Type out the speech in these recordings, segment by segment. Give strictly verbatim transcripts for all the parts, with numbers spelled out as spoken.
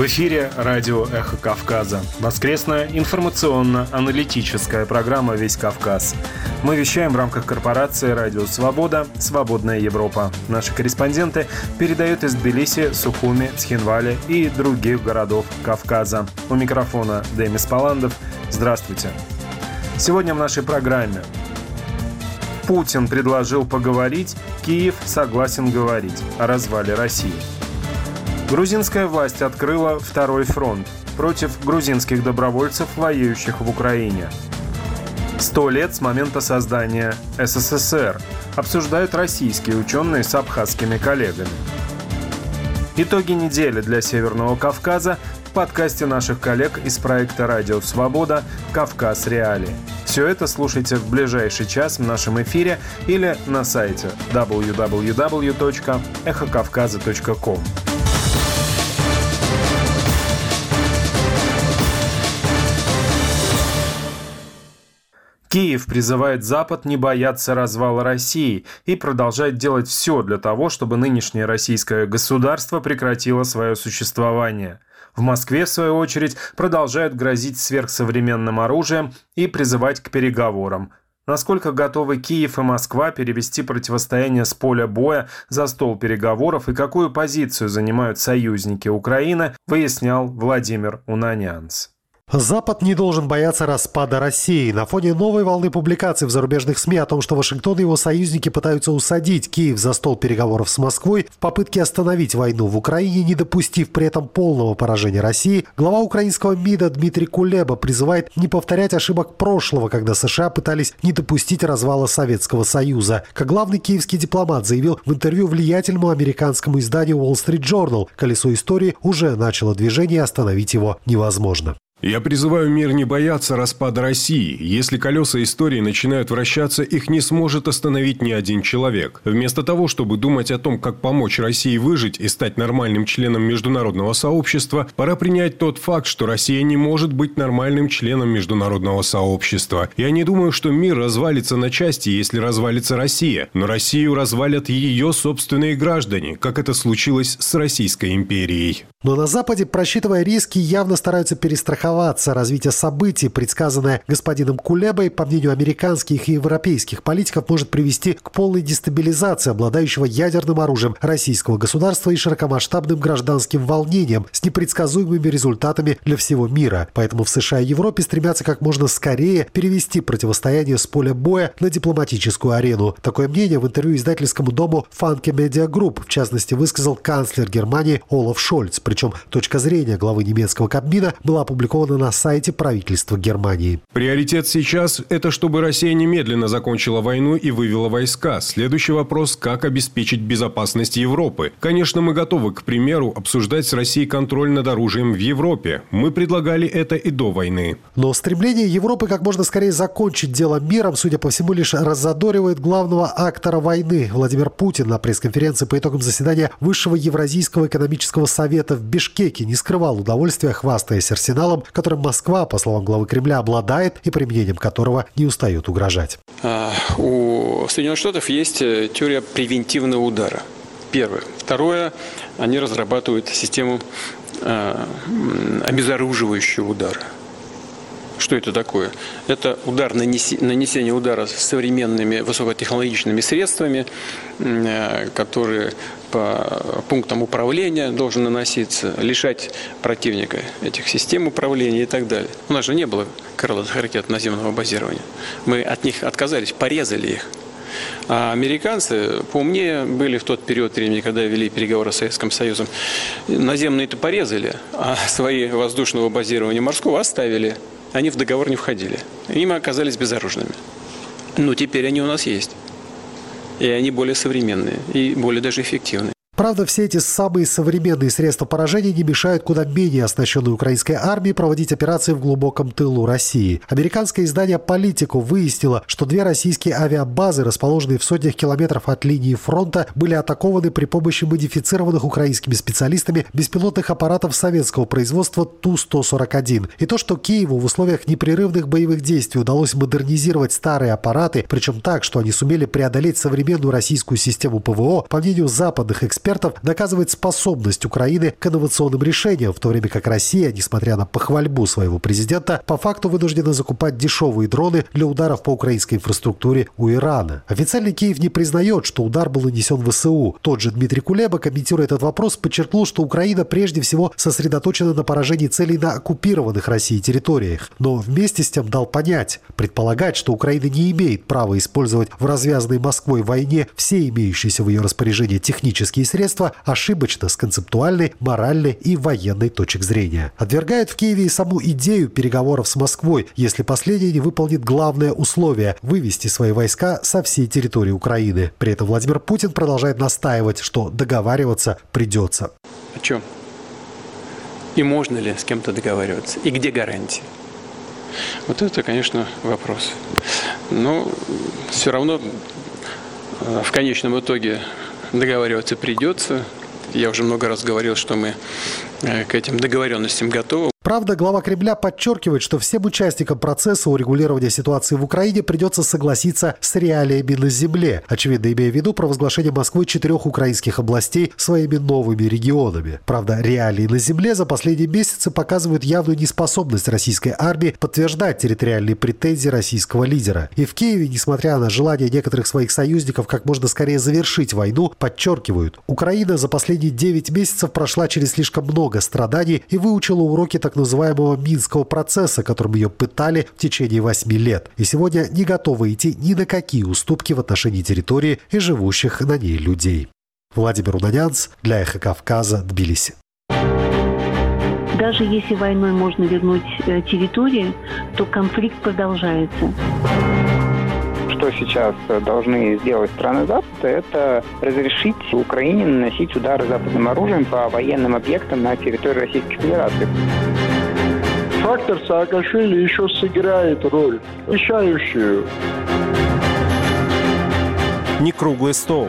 В эфире радио «Эхо Кавказа». Воскресная информационно-аналитическая программа «Весь Кавказ». Мы вещаем в рамках корпорации «Радио Свобода. Свободная Европа». Наши корреспонденты передают из Тбилиси, Сухуми, Цхинвали и других городов Кавказа. У микрофона Демис Паландов. Здравствуйте. Сегодня в нашей программе. Путин предложил поговорить, Киев согласен говорить о развале России. Грузинская власть открыла второй фронт против грузинских добровольцев, воюющих в Украине. Сто лет с момента создания СССР обсуждают российские ученые с абхазскими коллегами. Итоги недели для Северного Кавказа в подкасте наших коллег из проекта «Радио Свобода. Кавказ. Реалии». Все это слушайте в ближайший час в нашем эфире или на сайте дабл ю дабл ю дабл ю точка эхо кавказа точка ком. Киев призывает Запад не бояться развала России и продолжать делать все для того, чтобы нынешнее российское государство прекратило свое существование. В Москве, в свою очередь, продолжают грозить сверхсовременным оружием и призывать к переговорам. Насколько готовы Киев и Москва перевести противостояние с поля боя за стол переговоров и какую позицию занимают союзники Украины, выяснял Владимир Унанянц. Запад не должен бояться распада России. На фоне новой волны публикаций в зарубежных СМИ о том, что Вашингтон и его союзники пытаются усадить Киев за стол переговоров с Москвой в попытке остановить войну в Украине, не допустив при этом полного поражения России, глава украинского МИДа Дмитрий Кулеба призывает не повторять ошибок прошлого, когда США пытались не допустить развала Советского Союза. Как главный киевский дипломат заявил в интервью влиятельному американскому изданию Wall Street Journal, колесо истории уже начало движение, и остановить его невозможно. Я призываю мир не бояться распада России. Если колеса истории начинают вращаться, их не сможет остановить ни один человек. Вместо того, чтобы думать о том, как помочь России выжить и стать нормальным членом международного сообщества, пора принять тот факт, что Россия не может быть нормальным членом международного сообщества. Я не думаю, что мир развалится на части, если развалится Россия. Но Россию развалят ее собственные граждане, как это случилось с Российской империей. Но на Западе, просчитывая риски, явно стараются перестраховаться. Развитие событий, предсказанное господином Кулебой, по мнению американских и европейских политиков, может привести к полной дестабилизации обладающего ядерным оружием российского государства и широкомасштабным гражданским волнением с непредсказуемыми результатами для всего мира. Поэтому в США и Европе стремятся как можно скорее перевести противостояние с поля боя на дипломатическую арену. Такое мнение в интервью издательскому дому Funke Media Group, в частности, высказал канцлер Германии Олаф Шольц. Причем точка зрения главы немецкого Кабмина была опубликована на сайте правительства Германии. Приоритет сейчас – это чтобы Россия немедленно закончила войну и вывела войска. Следующий вопрос – как обеспечить безопасность Европы. Конечно, мы готовы, к примеру, обсуждать с Россией контроль над оружием в Европе. Мы предлагали это и до войны. Но стремление Европы как можно скорее закончить дело миром, судя по всему, лишь раззадоривает главного актора войны. Владимир Путин на пресс-конференции по итогам заседания Высшего Евразийского экономического совета в Бишкеке не скрывал удовольствия, хвастаясь арсеналом, которым Москва, по словам главы Кремля, обладает и применением которого не устает угрожать. У Соединенных Штатов есть теория превентивного удара. Первое. Второе. Они разрабатывают систему обезоруживающего удара. Что это такое? Это удар, нанесение удара с современными высокотехнологичными средствами, которые по пунктам управления должен наноситься, лишать противника этих систем управления и так далее. У нас же не было крылатых ракет наземного базирования. Мы от них отказались, порезали их. А американцы поумнее были в тот период времени, когда вели переговоры с Советским Союзом. Наземные-то порезали, а свои воздушного базирования морского оставили. Они в договор не входили. И мы оказались безоружными. Но теперь они у нас есть. И они более современные, и более даже эффективные. Правда, все эти самые современные средства поражения не мешают куда менее оснащенной украинской армии проводить операции в глубоком тылу России. Американское издание «Политику» выяснило, что две российские авиабазы, расположенные в сотнях километров от линии фронта, были атакованы при помощи модифицированных украинскими специалистами беспилотных аппаратов советского производства Ту сто сорок один. И то, что Киеву в условиях непрерывных боевых действий удалось модернизировать старые аппараты, причем так, что они сумели преодолеть современную российскую систему ПВО, по мнению западных экспертов, экспертов доказывает способность Украины к инновационным решениям, в то время как Россия, несмотря на похвальбу своего президента, по факту вынуждена закупать дешевые дроны для ударов по украинской инфраструктуре у Ирана. Официальный Киев не признает, что удар был нанесен в ВСУ. Тот же Дмитрий Кулеба, комментируя этот вопрос, подчеркнул, что Украина прежде всего сосредоточена на поражении целей на оккупированных Россией территориях. Но вместе с тем дал понять, предполагать, что Украина не имеет права использовать в развязанной Москвой войне все имеющиеся в ее распоряжении технические средства, ошибочно с концептуальной, моральной и военной точек зрения. Отвергают в Киеве и саму идею переговоров с Москвой, если последняя не выполнит главное условие – вывести свои войска со всей территории Украины. При этом Владимир Путин продолжает настаивать, что договариваться придется. О чем? И можно ли с кем-то договариваться? И где гарантии? Вот это, конечно, вопрос. Но все равно в конечном итоге договариваться придется. Я уже много раз говорил, что мы к этим договоренностям готовы. Правда, глава Кремля подчеркивает, что всем участникам процесса урегулирования ситуации в Украине придется согласиться с реалиями на земле, очевидно, имея в виду провозглашение Москвы четырех украинских областей своими новыми регионами. Правда, реалии на земле за последние месяцы показывают явную неспособность российской армии подтверждать территориальные претензии российского лидера. И в Киеве, несмотря на желание некоторых своих союзников как можно скорее завершить войну, подчеркивают, Украина за последние девять месяцев прошла через слишком много страданий и выучила уроки так называемого Минского процесса, которым ее пытали в течение восьми лет. И сегодня не готова идти ни на какие уступки в отношении территории и живущих на ней людей. Владимир Унанянц для «Эхо Кавказа», Тбилиси. Даже если войной можно вернуть территории, то конфликт продолжается. Что сейчас должны сделать страны Запада, это разрешить Украине наносить удары западным оружием по военным объектам на территории Российской Федерации. Фактор Саакашвили еще сыграет роль, решающую. Не круглый стол.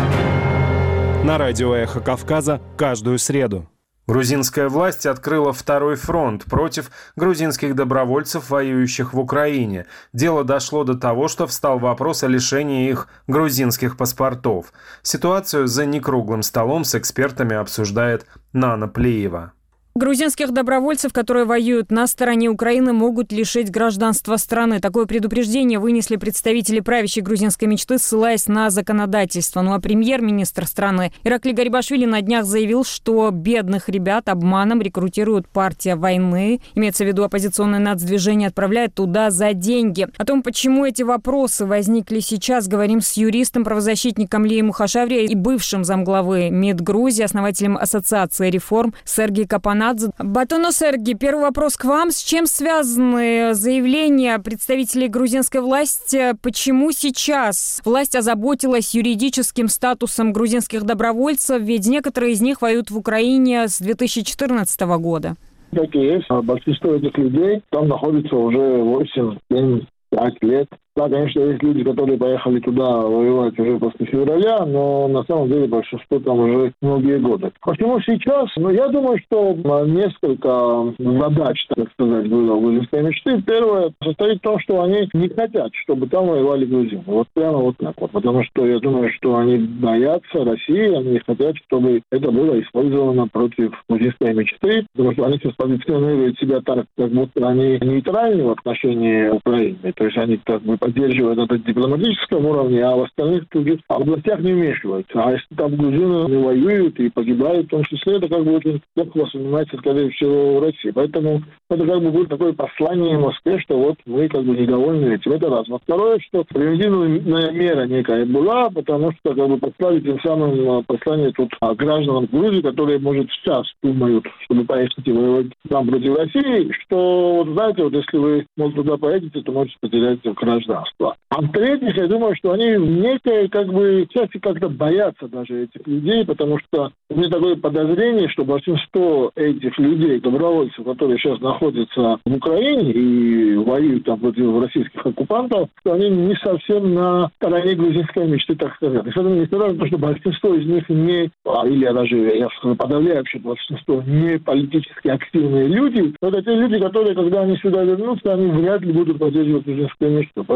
На радио «Эхо Кавказа» каждую среду. Грузинская власть открыла второй фронт против грузинских добровольцев, воюющих в Украине. Дело дошло до того, что встал вопрос о лишении их грузинских паспортов. Ситуацию за некруглым столом с экспертами обсуждает Нана Плеева. Грузинских добровольцев, которые воюют на стороне Украины, могут лишить гражданства страны. Такое предупреждение вынесли представители правящей грузинской мечты, ссылаясь на законодательство. Ну а премьер-министр страны Ираклий Гарибашвили на днях заявил, что бедных ребят обманом рекрутирует партия войны. Имеется в виду оппозиционное нацдвижение, отправляет туда за деньги. О том, почему эти вопросы возникли сейчас, говорим с юристом, правозащитником Лией Мухашаври и бывшим замглавы МИД Грузии, основателем Ассоциации реформ Сергей Капанадзе. Батоно Серги, первый вопрос к вам. С чем связаны заявления представителей грузинской власти? Почему сейчас власть озаботилась юридическим статусом грузинских добровольцев? Ведь некоторые из них воюют в Украине с две тысячи четырнадцатого года. Так и есть. Большинство этих людей там находится уже восемь, семь, пять лет. Да, конечно, есть люди, которые поехали туда воевать уже после февраля, но на самом деле большинство там уже многие годы. Почему сейчас? Ну, я думаю, что несколько задач, так сказать, было у грузинской мечты. Первое состоит в том, что они не хотят, чтобы там воевали грузины. Вот прямо вот так вот. Потому что я думаю, что они боятся России, они не хотят, чтобы это было использовано против грузинской мечты, потому что они сейчас позиционируют себя так, как будто они нейтральны в отношении Украины. То есть они как бы поддерживают это на дипломатическом уровне, а в остальных других областях не вмешиваются. А если там грузины не воюют и погибают, в том числе, это как бы очень плохо воспринимается, скорее всего, в России. Поэтому это как бы будет такое послание Москве, что вот мы как бы недовольны этим. Это раз. Но второе, что превентивная мера некая была, потому что как бы послали тем самым послание тут гражданам Грузии, которые, может, сейчас думают, чтобы поехать и воевать там против России, что, вот знаете, вот если вы, может, туда поедете, то можете потерять гражданство. А в-третьих, я думаю, что они в некой, как бы, части как-то боятся даже этих людей, потому что у меня такое подозрение, что большинство этих людей, добровольцев, которые сейчас находятся в Украине и воюют там против российских оккупантов, что они не совсем на стороне грузинской мечты, так сказать. И не несмотря на то, что большинство из них не, или даже, я скажу, подавляющее большинство, не политически активные люди, но это те люди, которые, когда они сюда вернутся, они вряд ли будут поддерживать грузинскую мечту.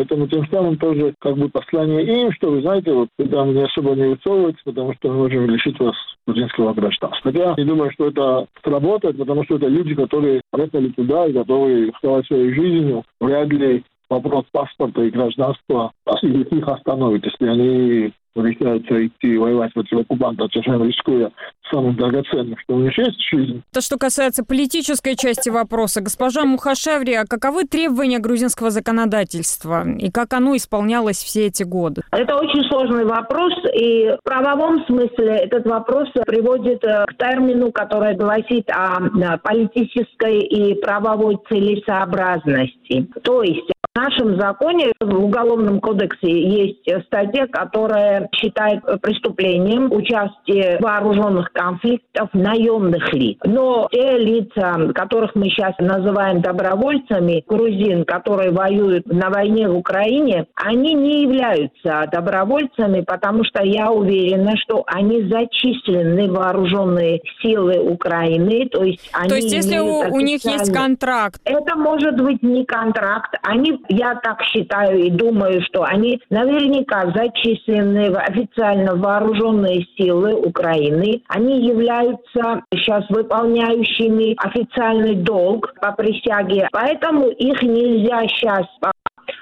Поэтому тем самым тоже как бы послание им, что вы знаете, вот вы там не особо не высовываетесь, потому что мы можем лишить вас грузинского гражданства. Хотя я думаю, что это сработает, потому что это люди, которые приехали туда и готовы рисковать своей жизнью. Вряд ли вопрос паспорта и гражданства их остановит, если они решаются идти воевать против оккупанта, совершенно рискуя самым драгоценным, что у них есть жизнь. То, что касается политической части вопроса, госпожа Мухашаври, а каковы требования грузинского законодательства и как оно исполнялось все эти годы? Это очень сложный вопрос, и в правовом смысле этот вопрос приводит к термину, который гласит о политической и правовой целесообразности. То есть в нашем законе, в Уголовном кодексе, есть статья, которая считает преступлением участие в вооруженных конфликтов наемных лиц. Но те лица, которых мы сейчас называем добровольцами, грузин, которые воюют на войне в Украине, они не являются добровольцами, потому что я уверена, что они зачислены в вооруженные силы Украины. То есть, они то есть если у, у них есть контракт? Это может быть не контракт. Они, я так считаю и думаю, что они наверняка зачислены в официально вооруженные силы Украины. Они являются сейчас выполняющими официальный долг по присяге. Поэтому их нельзя сейчас по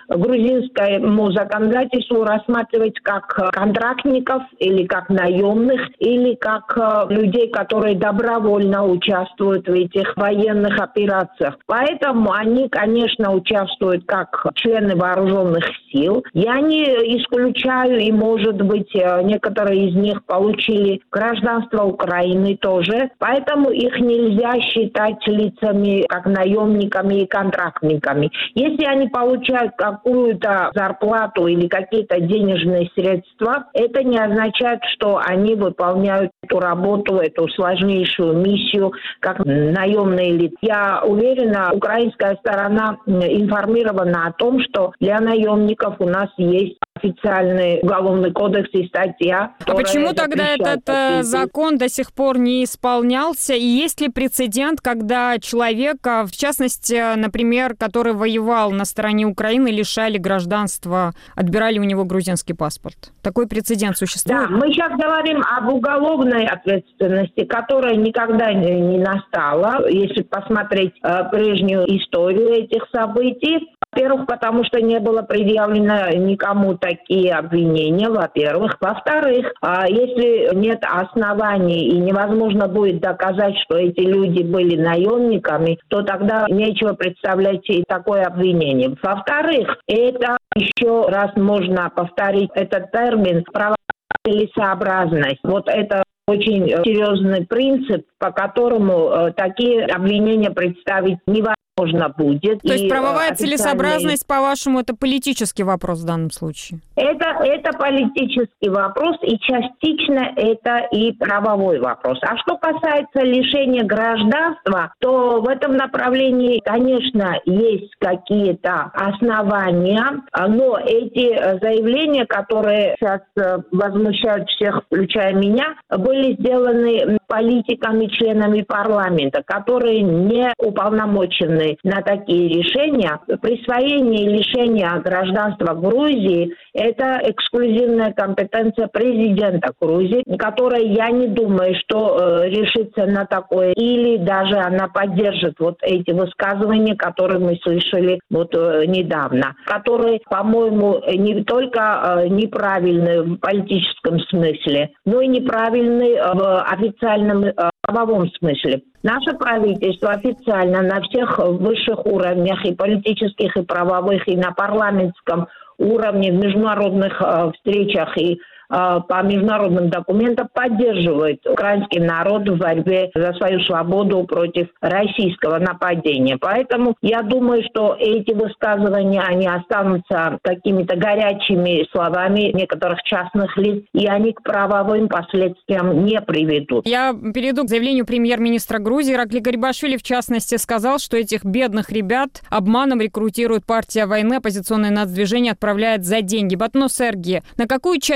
грузинскому законодательству рассматривать как контрактников или как наемных, или как людей, которые добровольно участвуют в этих военных операциях. Поэтому они, конечно, участвуют как члены вооруженных сил. Я не исключаю, и, может быть, некоторые из них получили гражданство Украины тоже. Поэтому их нельзя считать лицами как наемниками и контрактниками. Если они получают какую-то зарплату или какие-то денежные средства, это не означает, что они выполняют эту работу, эту сложнейшую миссию, как наемные лица. Я уверена, украинская сторона информирована о том, что для наемников у нас есть официальный уголовный кодекс и статья. А почему тогда этот такие... закон до сих пор не исполнялся? И есть ли прецедент, когда человека, в частности, например, который воевал на стороне Украины, лишали гражданства, отбирали у него грузинский паспорт? Такой прецедент существует? Да, мы сейчас говорим об уголовной ответственности, которая никогда не настала, если посмотреть э, прежнюю историю этих событий. Во-первых, потому что не было предъявлено никому такие обвинения, во-первых. Во-вторых, если нет оснований и невозможно будет доказать, что эти люди были наемниками, то тогда нечего представлять и такое обвинение. Во-вторых, это еще раз можно повторить этот термин «правовая целесообразность». Вот это очень серьезный принцип, по которому э, такие обвинения представить невозможно будет. То есть и правовая официальные... целесообразность, по-вашему, это политический вопрос в данном случае? Это, это политический вопрос, и частично это и правовой вопрос. А что касается лишения гражданства, то в этом направлении, конечно, есть какие-то основания, но эти заявления, которые сейчас возмущают всех, включая меня, были сделаны политиками, членами парламента, которые не уполномочены на такие решения. Присвоение и лишение гражданства Грузии – это эксклюзивная компетенция президента Грузии, которая, я не думаю, что э, решится на такое, или даже она поддержит вот эти высказывания, которые мы слышали вот э, недавно, которые, по-моему, не только э, неправильны в политическом смысле, но и неправильны в официальном э, правовом смысле. Наше правительство официально на всех высших уровнях, и политических, и правовых, и на парламентском уровне, в международных э, встречах и э, по международным документам поддерживает украинский народ в борьбе за свою свободу против российского нападения. Поэтому я думаю, что эти высказывания, они останутся какими-то горячими словами некоторых частных лиц, и они к правовым последствиям не приведут. Я перейду к заявлению премьер-министра Грузии. Иракли Гарибашвили, в частности, сказал, что этих бедных ребят обманом рекрутирует партия войны, оппозиционное нацдвижение отправляет за деньги. Батно Серги, на какую часть общества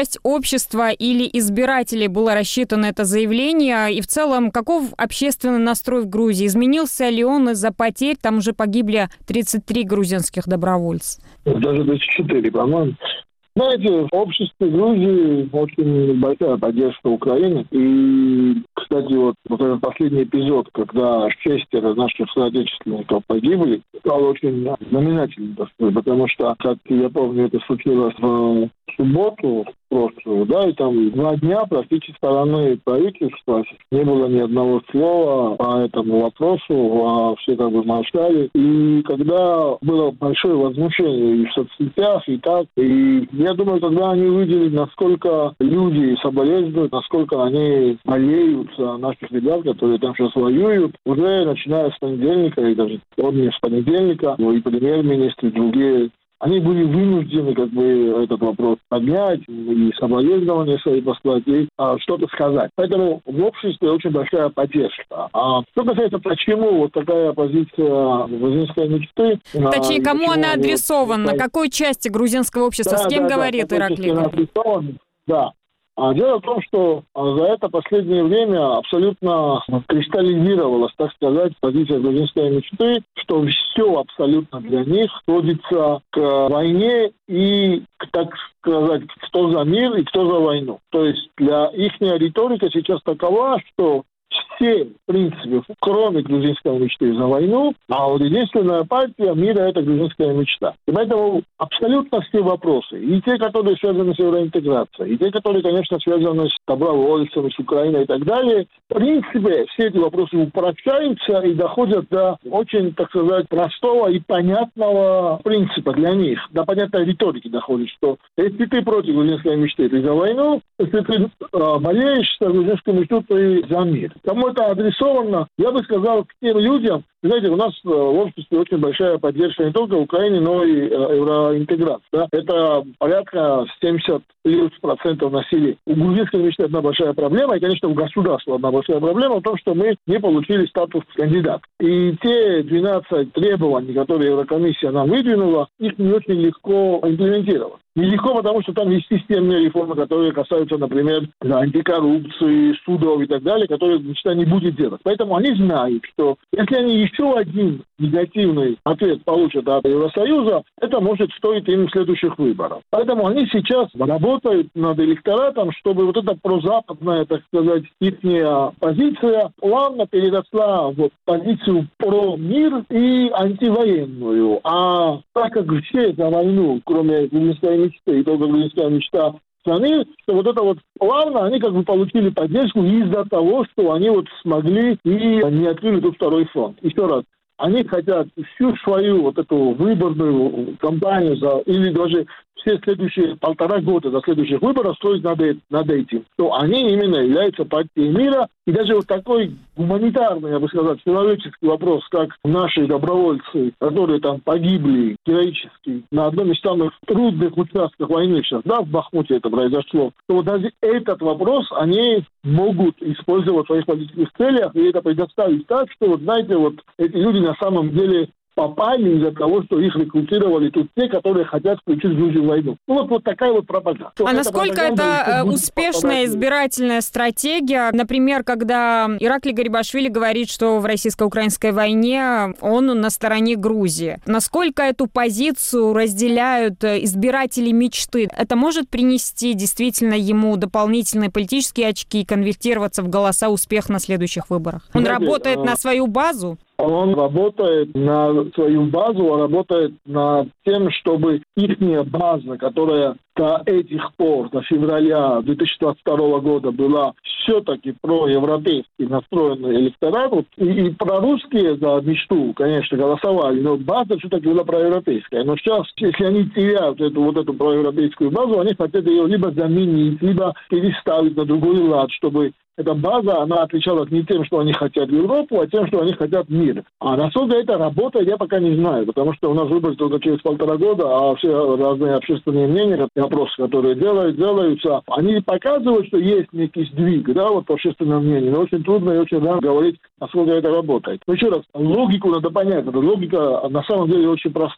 общества или избирателей было рассчитано это заявление? И в целом, каков общественный настрой в Грузии? Изменился ли он из-за потерь? Там уже погибли тридцать три грузинских добровольца. Даже тридцать четыре, по-моему. Знаете, в обществе Грузии очень большая поддержка Украины. И, кстати, вот, вот этот последний эпизод, когда шестеро наших соотечественников погибли, стал очень знаменательным, потому что, как я помню, это случилось в субботу прошлую, да, и там два дня практически стороны правительства не было ни одного слова по этому вопросу, а все как бы молчали. И когда было большое возмущение и в соцсетях, и так, и я думаю, когда они увидели, насколько люди соболезнуют, насколько они болеют за наших ребят, которые там сейчас воюют, уже начиная с понедельника, и даже не с понедельника, и премьер-министр, и другие, они были вынуждены как бы этот вопрос поднять и соболезнования свои послать, и а, что-то сказать. Поэтому в обществе очень большая поддержка. А что касается, почему вот такая позиция грузинской мечты... Точнее, а, кому она адресована? Вот, какой части грузинского общества? Да, с кем да, говорит да, Ираклий? Да. А дело в том, что за это последнее время абсолютно кристаллизировалась, так сказать, позиция грузинской мечты, что все абсолютно для них сводится к войне и, так сказать, кто за мир и кто за войну. То есть для их риторика сейчас такова, что все, в принципе, кроме грузинской мечты, за войну, а вот единственная партия мира – это грузинская мечта. И поэтому абсолютно все вопросы, и те, которые связаны с евроинтеграцией, и те, которые, конечно, связаны с добровольцами, с Украиной и так далее, в принципе, все эти вопросы упрощаются и доходят до очень, так сказать, простого и понятного принципа для них, до понятной риторики доходит, что если ты против грузинской мечты, ты за войну, если ты э, болеешь за грузинскую мечту, ты за мир. Кому это адресовано, я бы сказал, к тем людям, знаете, у нас в обществе очень большая поддержка не только Украины, но и евроинтеграции. Да? Это порядка семьдесят плюс процентов населения. У грузинской мечты одна большая проблема, и, конечно, у государства одна большая проблема в том, что мы не получили статус кандидата. И те двенадцать требований, которые Еврокомиссия нам выдвинула, их не очень легко имплементировать. Нелегко, потому что там есть системные реформы, которые касаются, например, антикоррупции, судов и так далее, которые мечта не будет делать. Поэтому они знают, что если они еще один негативный ответ получат от Евросоюза, это может стоить им следующих выборов. Поэтому они сейчас работают над электоратом, чтобы вот эта прозападная, так сказать, их позиция плавно переросла в позицию про мир и антивоенную. А так как все за войну, кроме грузинской мечты, и только грузинская мечта страны, что вот это вот плавно они как бы получили поддержку из-за того, что они вот смогли и не открыли тут второй фронт. Еще раз, они хотят всю свою вот эту выборную кампанию за, или даже все следующие полтора года до следующих выборов строить над, над этим, что они именно являются партией мира. И даже вот такой гуманитарный, я бы сказал, человеческий вопрос, как наши добровольцы, которые там погибли героически на одном из самых трудных участков войны сейчас, да, в Бахмуте это произошло, то вот даже этот вопрос они могут использовать в своих политических целях, и это предоставить так, что, вот знаете, вот эти люди на самом деле попали из-за того, что их рекрутировали тут те, которые хотят включить Грузию в войну. Ну, вот, вот такая вот пропаганда. А вот насколько это успешная избирательная стратегия? Например, когда Ираклий Гарибашвили говорит, что в российско-украинской войне он на стороне Грузии. Насколько эту позицию разделяют избиратели мечты? Это может принести действительно ему дополнительные политические очки и конвертироваться в голоса успех на следующих выборах? Он Знаете, работает а... на свою базу? Он работает на свою базу, он работает над тем, чтобы их база, которая до этих пор, до февраля две тысячи двадцать второго года была все-таки проевропейски настроенный электорат, вот, и, и прорусские за мечту, конечно, голосовали, но база все-таки была проевропейская. Но сейчас, если они теряют эту, вот эту проевропейскую базу, они хотят ее либо заменить, либо переставить на другой лад, чтобы эта база, она отличалась не тем, что они хотят в Европу, а тем, что они хотят мир. А насколько это работает, я пока не знаю, потому что у нас выборы только через полтора года, а все разные общественные мнения, опросы, которые делают, делаются, они показывают, что есть некий сдвиг, да, вот по общественному мнению, но очень трудно и очень рано говорить, насколько это работает. Но еще раз, логику надо понять, эта логика на самом деле очень проста.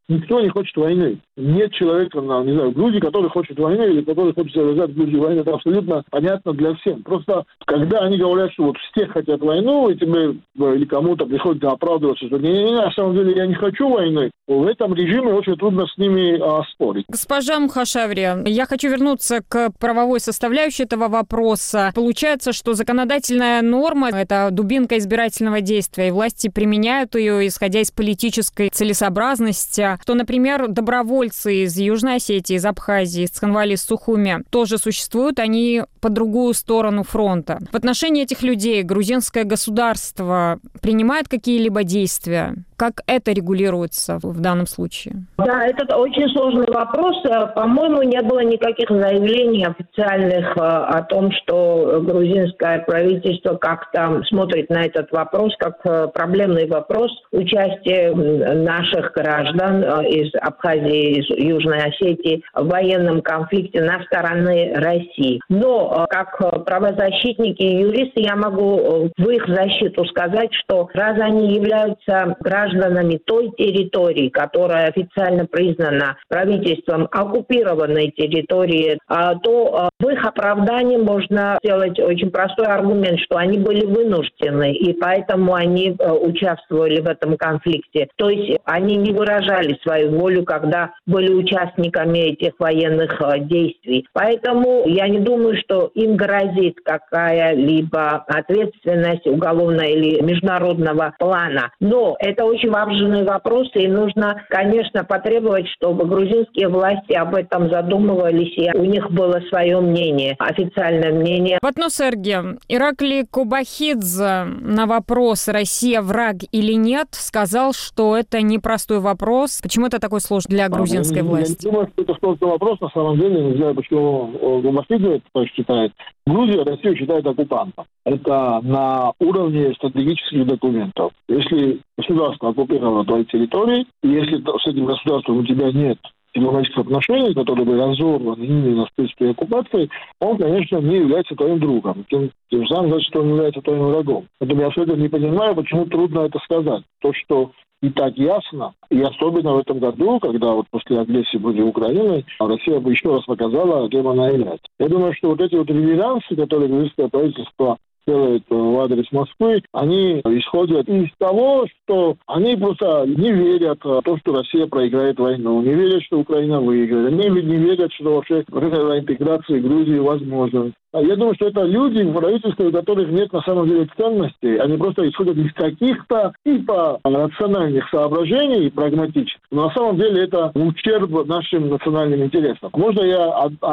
никто не хочет войны. Нет человека, не знаю, в Грузии, который хочет войны или который хочет развязать в Грузии войну. Это абсолютно понятно для всех. Просто когда они говорят, что вот все хотят войну, и тебе или кому-то приходится оправдываться, что не-не-не, на самом деле я не хочу войны, в этом режиме очень трудно с ними а, спорить. Госпожа Мухашаври, я хочу вернуться к правовой составляющей этого вопроса. Получается, что законодательная норма – это дубинка избирательного действия, и власти применяют ее, исходя из политической целесообразности, что, например, добровольцы из Южной Осетии, из Абхазии, из Цхинвали, из Сухуми тоже существуют, они по другую сторону фронта. В отношении этих людей грузинское государство принимает какие-либо действия? Как это регулируется в данном случае? Да, это очень сложный вопрос. По-моему, не было никаких заявлений официальных о том, что грузинское правительство как-то смотрит на этот вопрос как проблемный вопрос участия наших граждан из Абхазии, из Южной Осетии в военном конфликте на стороне России. Но как правозащитники и юристы я могу в их защиту сказать, что раз они являются гражданами той территории, которая официально признана правительством оккупированной территории, то в их оправдании можно сделать очень простой аргумент, что они были вынуждены, и поэтому они участвовали в этом конфликте. То есть они не выражали свою волю, когда были участниками этих военных действий. Поэтому я не думаю, что им грозит какая-либо ответственность уголовная или международного плана. Но это очень важный вопрос, и нужно, конечно, потребовать, чтобы грузинские власти об этом задумывались, и у них было свое мнение, официальное мнение. Батносерге, Иракли Кубахидзе на вопрос «Россия враг или нет?» сказал, что это непростой вопрос. Почему это такой сложный для грузинской я, власти? Я не думаю, что это сложный вопрос. На самом деле, не знаю, почему Кубахидзе это считает. Грузия Россию считает оккупантом. Это на уровне стратегических документов. Если государство оккупировало твои территории, и если с этим государством у тебя нет дипломатических отношений, которые бы разорваны именно с той оккупацией, он, конечно, не является твоим другом. Тем, тем самым, значит, что он является твоим врагом. Поэтому я абсолютно не понимаю, почему трудно это сказать. То, что и так ясно, и особенно в этом году, когда вот после агрессии против Украины Россия бы еще раз показала, кем она является. Я думаю, что вот эти вот реверансы, которые грузинское правительство делает в адрес Москвы, они исходят из того, что они просто не верят в то, что Россия проиграет войну, не верят, что Украина выиграет, они не верят, что вообще интеграция Грузии возможна. Я думаю, что это люди в правительстве, у которых нет на самом деле ценностей. Они просто исходят из каких-то типа рациональных соображений и прагматичных. Но на самом деле это в ущерб нашим национальным интересам. Можно я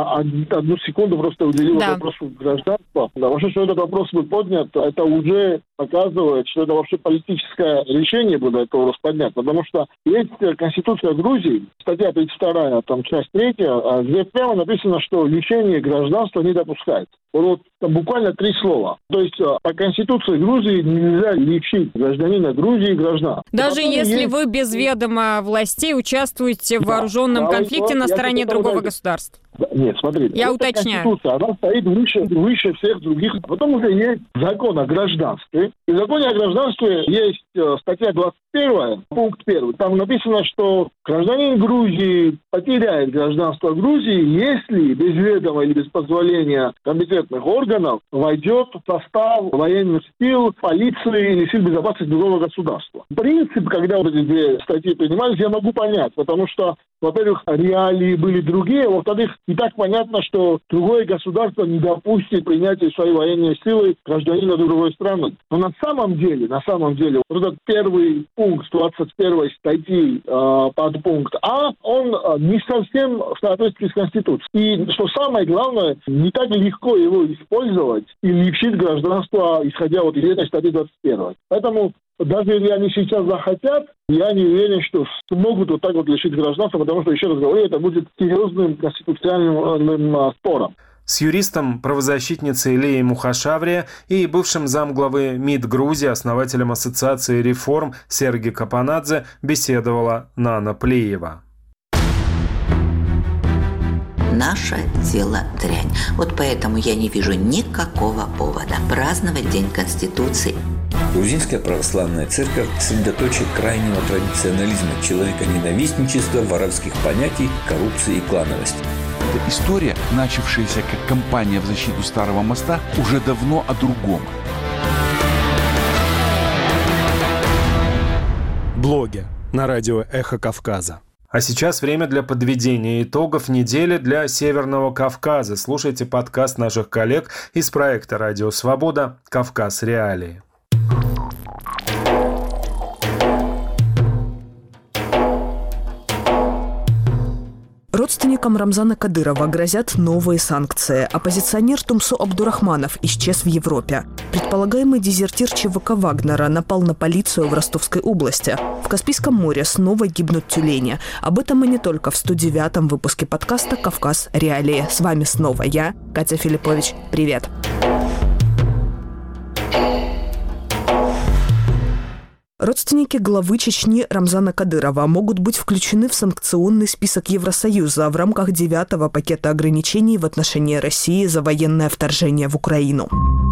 одну секунду просто уделю да. вопросу гражданства? Потому что этот вопрос был поднят, это уже показывает, что это вообще политическое решение было это раз поднять. Потому что есть Конституция Грузии, статья тридцать вторая, там часть третья, где прямо написано, что лишение гражданства не допускается. Вот там буквально три слова. То есть по Конституции Грузии нельзя лишить гражданина Грузии гражданства. Даже если есть... вы без ведома властей участвуете в да, вооруженном да, конфликте на стороне другого говорить. государства. Нет, смотрите. Я уточняю. Конституция, она стоит выше, выше всех других. Потом уже есть закон о гражданстве. И в законе о гражданстве есть статья двадцать первая, пункт первый. Там написано, что гражданин Грузии потеряет гражданство Грузии, если без ведома или без позволения компетентных органов войдет в состав военных сил, полиции или сил безопасности другого государства. Принцип, когда вот эти две статьи принимались, я могу понять, потому что, во-первых, реалии были другие, во-вторых, и так понятно, что другое государство не допустит принятия своей военной силы гражданина другой страны. Но на самом деле, на самом деле, вот этот первый пункт двадцать первой статьи э, под пункт А, он э, не совсем в соответствии с Конституцией. И что самое главное, не так легко его использовать и лишить гражданства, исходя вот из этой статьи двадцать первой. Поэтому даже если они сейчас захотят, я не уверен, что смогут вот так вот лишить гражданства, потому что, еще раз говорю, это будет серьезным конституционным спором. С юристом, правозащитницей Леей Мухашаври и бывшим замглавы МИД Грузии, основателем Ассоциации реформ Серги Капанадзе беседовала Нана Плиева. Наше дело дрянь. Вот поэтому я не вижу никакого повода праздновать День Конституции. Грузинская православная церковь – средоточие крайнего традиционализма, человеконенавистничества, воровских понятий, коррупции и клановости. Эта история, начавшаяся как кампания в защиту Старого моста, уже давно о другом. Блоги на радио «Эхо Кавказа». А сейчас время для подведения итогов недели для Северного Кавказа. Слушайте подкаст наших коллег из проекта «Радио Свобода. Кавказ. Реалии». Родственникам Рамзана Кадырова грозят новые санкции. Оппозиционер Тумсо Абдурахманов исчез в Европе. Предполагаемый дезертир ЧВК Вагнера напал на полицию в Ростовской области. В Каспийском море снова гибнут тюлени. Об этом и не только в сто девятом выпуске подкаста «Кавказ. Реалии». С вами снова я, Катя Филиппович. Привет! Родственники главы Чечни Рамзана Кадырова могут быть включены в санкционный список Евросоюза в рамках девятого пакета ограничений в отношении России за военное вторжение в Украину.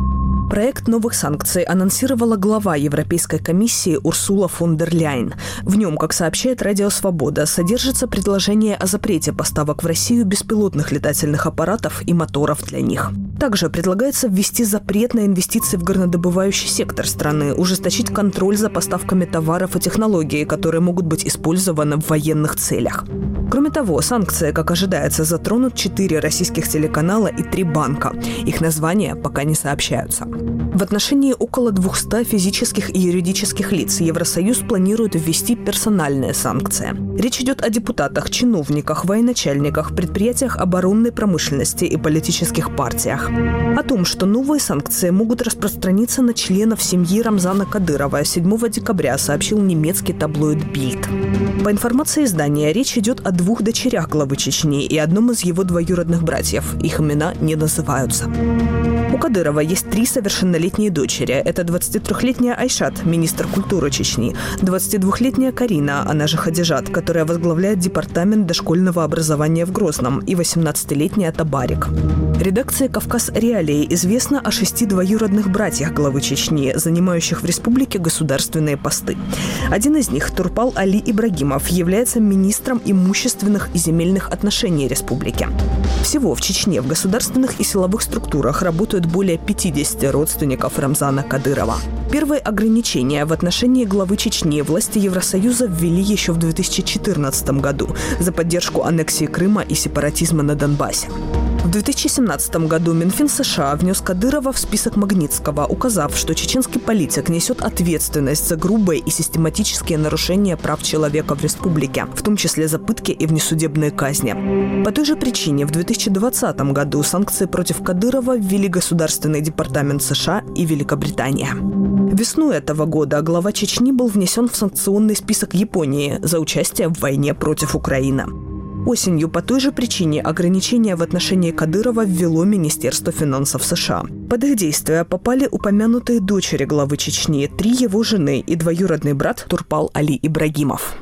Проект новых санкций анонсировала глава Европейской комиссии Урсула фон дер Ляйен. В нем, как сообщает Радио Свобода, содержится предложение о запрете поставок в Россию беспилотных летательных аппаратов и моторов для них. Также предлагается ввести запрет на инвестиции в горнодобывающий сектор страны, ужесточить контроль за поставками товаров и технологий, которые могут быть использованы в военных целях. Кроме того, санкции, как ожидается, затронут четыре российских телеканала и три банка. Их названия пока не сообщаются. В отношении около двухсот физических и юридических лиц Евросоюз планирует ввести персональные санкции. Речь идет о депутатах, чиновниках, военачальниках, предприятиях оборонной промышленности и политических партиях. О том, что новые санкции могут распространиться на членов семьи Рамзана Кадырова, седьмого декабря сообщил немецкий таблоид Bild. По информации издания, речь идет о двух дочерях главы Чечни и одном из его двоюродных братьев. Их имена не называются. У Кадырова есть три совершеннолетние дочери. Это двадцатитрёхлетняя Айшат, министр культуры Чечни, двадцатидвухлетняя Карина, она же Хадижат, которая возглавляет департамент дошкольного образования в Грозном, и восемнадцатилетняя Табарик. Редакции «Кавказ. Реалии» известно о шести двоюродных братьях главы Чечни, занимающих в республике государственные посты. Один из них, Турпал Али Ибрагимов, является министром имущественных и земельных отношений республики. Всего в Чечне в государственных и силовых структурах работают более пятидесяти родственников Рамзана Кадырова. Первые ограничения в отношении главы Чечни власти Евросоюза ввели еще в две тысячи четырнадцатом году за поддержку аннексии Крыма и сепаратизма на Донбассе. В две тысячи семнадцатом году Минфин США внес Кадырова в список Магнитского, указав, что чеченский политик несет ответственность за грубые и систематические нарушения прав человека в республике, в том числе за пытки и внесудебные казни. По той же причине в две тысячи двадцатом году санкции против Кадырова ввели Государственный департамент США и Великобритания. Весной этого года глава Чечни был внесен в санкционный список Японии за участие в войне против Украины. Осенью по той же причине ограничения в отношении Кадырова ввело Министерство финансов США. Под их действия попали упомянутые дочери главы Чечни, три его жены и двоюродный брат Турпал Али Ибрагимов.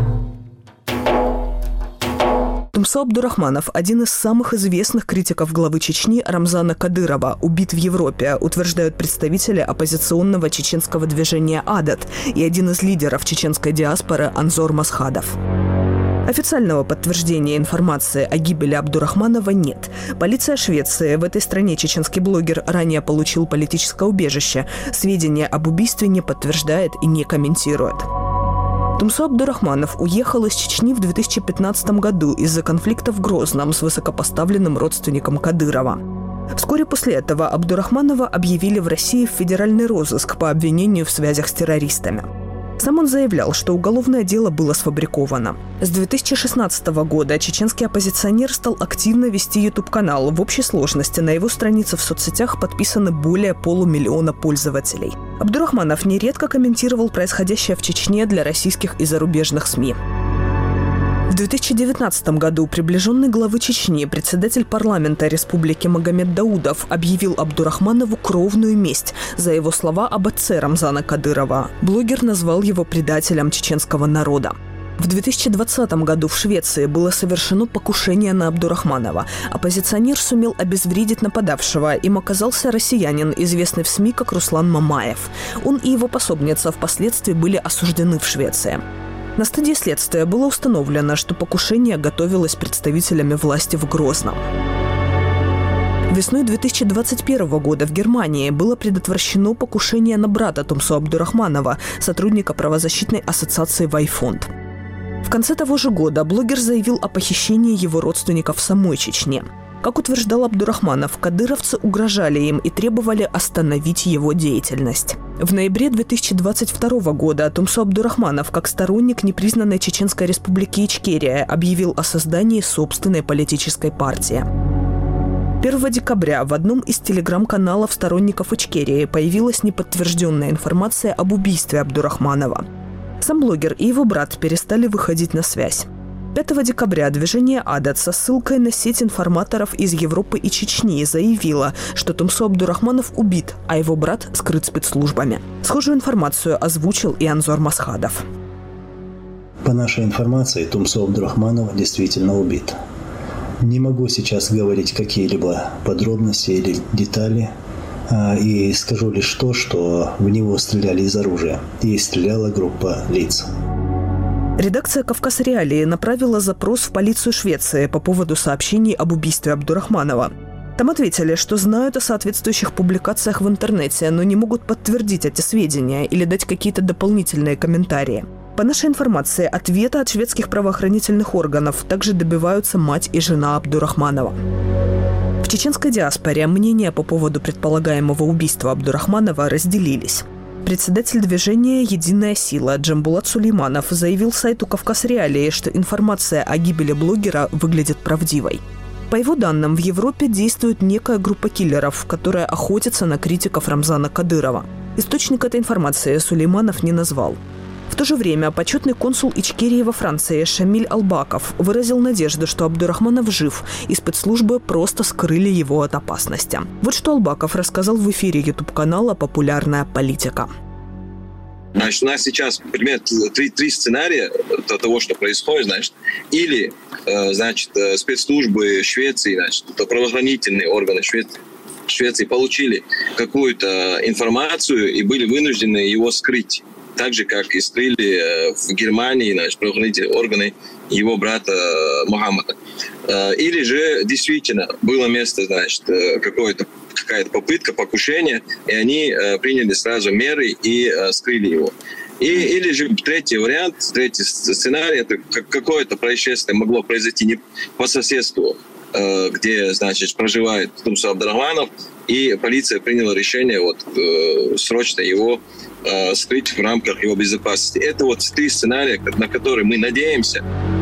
Тумсо Абдурахманов, один из самых известных критиков главы Чечни Рамзана Кадырова, убит в Европе, утверждают представители оппозиционного чеченского движения «Адат» и один из лидеров чеченской диаспоры Анзор Масхадов. Официального подтверждения информации о гибели Абдурахманова нет. Полиция Швеции, в этой стране чеченский блогер ранее получил политическое убежище, сведения об убийстве не подтверждает и не комментирует. Тумсо Абдурахманов уехал из Чечни в две тысячи пятнадцатом году из-за конфликта в Грозном с высокопоставленным родственником Кадырова. Вскоре после этого Абдурахманова объявили в России в федеральный розыск по обвинению в связях с террористами. Сам он заявлял, что уголовное дело было сфабриковано. С две тысячи шестнадцатого года чеченский оппозиционер стал активно вести ютуб-канал. В общей сложности на его странице в соцсетях подписаны более полумиллиона пользователей. Абдурахманов нередко комментировал происходящее в Чечне для российских и зарубежных СМИ. В две тысячи девятнадцатом году приближенный главы Чечни, председатель парламента республики Магомед Даудов объявил Абдурахманову кровную месть за его слова об отце Рамзана Кадырова. Блогер назвал его предателем чеченского народа. В две тысячи двадцатом году в Швеции было совершено покушение на Абдурахманова. Оппозиционер сумел обезвредить нападавшего. Им оказался россиянин, известный в СМИ как Руслан Мамаев. Он и его пособница впоследствии были осуждены в Швеции. На стадии следствия было установлено, что покушение готовилось представителями власти в Грозном. Весной две тысячи двадцать первого года в Германии было предотвращено покушение на брата Тумсо Абдурахманова, сотрудника правозащитной ассоциации «Вайфонд». В конце того же года блогер заявил о похищении его родственников в самой Чечне. Как утверждал Абдурахманов, кадыровцы угрожали им и требовали остановить его деятельность. В ноябре две тысячи двадцать второго года Тумсо Абдурахманов, как сторонник непризнанной Чеченской республики Ичкерия, объявил о создании собственной политической партии. первого декабря в одном из телеграм-каналов сторонников Ичкерии появилась неподтвержденная информация об убийстве Абдурахманова. Сам блогер и его брат перестали выходить на связь. пятого декабря движение «Адат» со ссылкой на сеть информаторов из Европы и Чечни заявило, что Тумсо Абдурахманов убит, а его брат скрыт спецслужбами. Схожую информацию озвучил и Анзор Масхадов. По нашей информации, Тумсо Абдурахманов действительно убит. Не могу сейчас говорить какие-либо подробности или детали. И скажу лишь то, что в него стреляли из оружия. И стреляла группа лиц. Редакция «Кавказ Реалии» направила запрос в полицию Швеции по поводу сообщений об убийстве Абдурахманова. Там ответили, что знают о соответствующих публикациях в интернете, но не могут подтвердить эти сведения или дать какие-то дополнительные комментарии. По нашей информации, ответа от шведских правоохранительных органов также добиваются мать и жена Абдурахманова. В чеченской диаспоре мнения по поводу предполагаемого убийства Абдурахманова разделились. Председатель движения «Единая сила» Джамбулат Сулейманов заявил сайту «Кавказ Реалии», что информация о гибели блогера выглядит правдивой. По его данным, в Европе действует некая группа киллеров, которая охотится на критиков Рамзана Кадырова. Источник этой информации Сулейманов не назвал. В то же время почетный консул Ичкерии во Франции Шамиль Албаков выразил надежду, что Абдурахманов жив, и спецслужбы просто скрыли его от опасности. Вот что Албаков рассказал в эфире ютуб-канала «Популярная политика». Значит, у нас сейчас, например, три, три сценария того, что происходит. Значит, или значит, спецслужбы Швеции, значит, правоохранительные органы Швеции, Швеции получили какую-то информацию и были вынуждены его скрыть. Так же, как и скрыли в Германии, значит, правоохранительные органы его брата Мухаммада. Или же действительно было место, значит, какое-то, какая-то попытка покушения, и они приняли сразу меры и скрыли его. И, или же третий вариант, третий сценарий, это какое-то происшествие могло произойти не по соседству, где, значит, проживает Тумсо Абдурахманов, и полиция приняла решение вот, срочно его скрыть в рамках его безопасности. Это вот три сценария, на которые мы надеемся.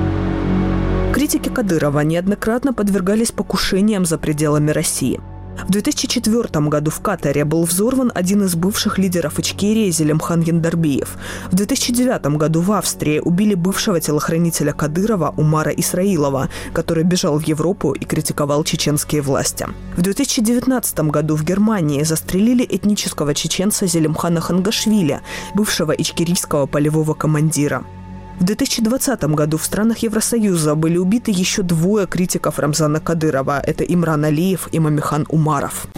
Критики Кадырова неоднократно подвергались покушениям за пределами России. В две тысячи четвёртом году в Катаре был взорван один из бывших лидеров Ичкерии Зелимхан Яндарбиев. В две тысячи девятом году в Австрии убили бывшего телохранителя Кадырова Умара Исраилова, который бежал в Европу и критиковал чеченские власти. В две тысячи девятнадцатом году в Германии застрелили этнического чеченца Зелимхана Хангашвили, бывшего ичкерийского полевого командира. В две тысячи двадцатом году в странах Евросоюза были убиты еще двое критиков Рамзана Кадырова. Это Имран Алиев и Мамихан Умаров.